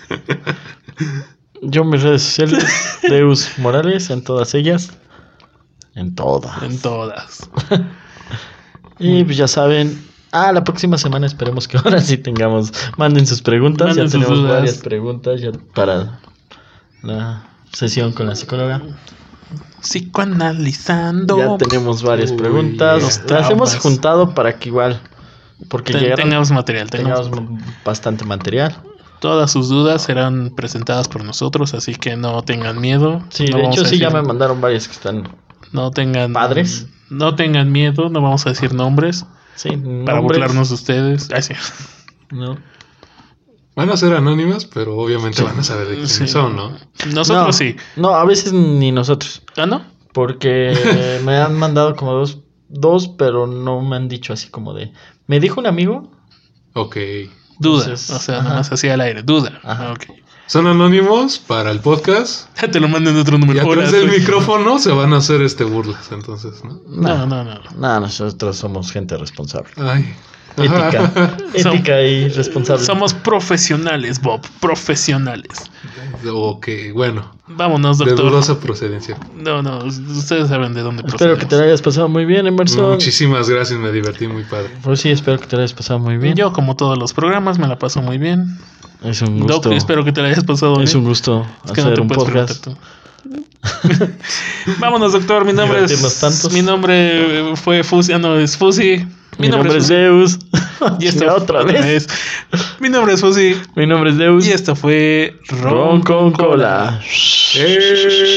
Yo mis redes sociales, Deus Morales, en todas ellas. En todas. Y pues ya saben, la próxima semana esperemos que ahora sí manden sus preguntas. Manden ya tenemos dudas. varias preguntas ya para la sesión con la psicóloga. Psicoanalizando. Ya tenemos varias preguntas. Las hemos juntado para que igual, porque tengamos material. Tengamos bastante material. Todas sus dudas serán presentadas por nosotros, así que no tengan miedo. Sí, de hecho sí ya me mandaron varias que están... No tengan... Padres. No tengan miedo, no vamos a decir nombres. Sí, para burlarnos de ustedes. Sí. No. Van a ser anónimas, pero obviamente van a saber de quiénes son, ¿no? Nosotros sí. No, a veces ni nosotros. ¿No? Porque me han mandado como dos, pero no me han dicho así como de... ¿Me dijo un amigo? Ok. Duda, entonces, o sea, nomás así al aire. Duda. Ajá. Okay. Son anónimos para el podcast. Te lo mandan de otro número. Y atrás del micrófono se van a hacer burlas, entonces, ¿no? No, nosotros somos gente responsable. Ay. Ética y responsable. Somos profesionales, Bob. Profesionales. Ok, bueno. Vámonos, doctor. De dudosa procedencia. No, ustedes saben de dónde procedemos. Espero que te lo hayas pasado muy bien, Emerson. Muchísimas gracias, me divertí muy padre. Pues sí, espero que te lo hayas pasado muy bien. Yo, como todos los programas, me la paso muy bien. Es un gusto. Doc, espero que te la hayas pasado bien. Es un gusto hacer un podcast. Vámonos, doctor. Mi nombre fue Fusi. Es Fusi. Mi nombre es Deus. Y esto otra vez. Mi nombre es Fusi. Mi nombre es Deus. Y esto fue Ron con Cola.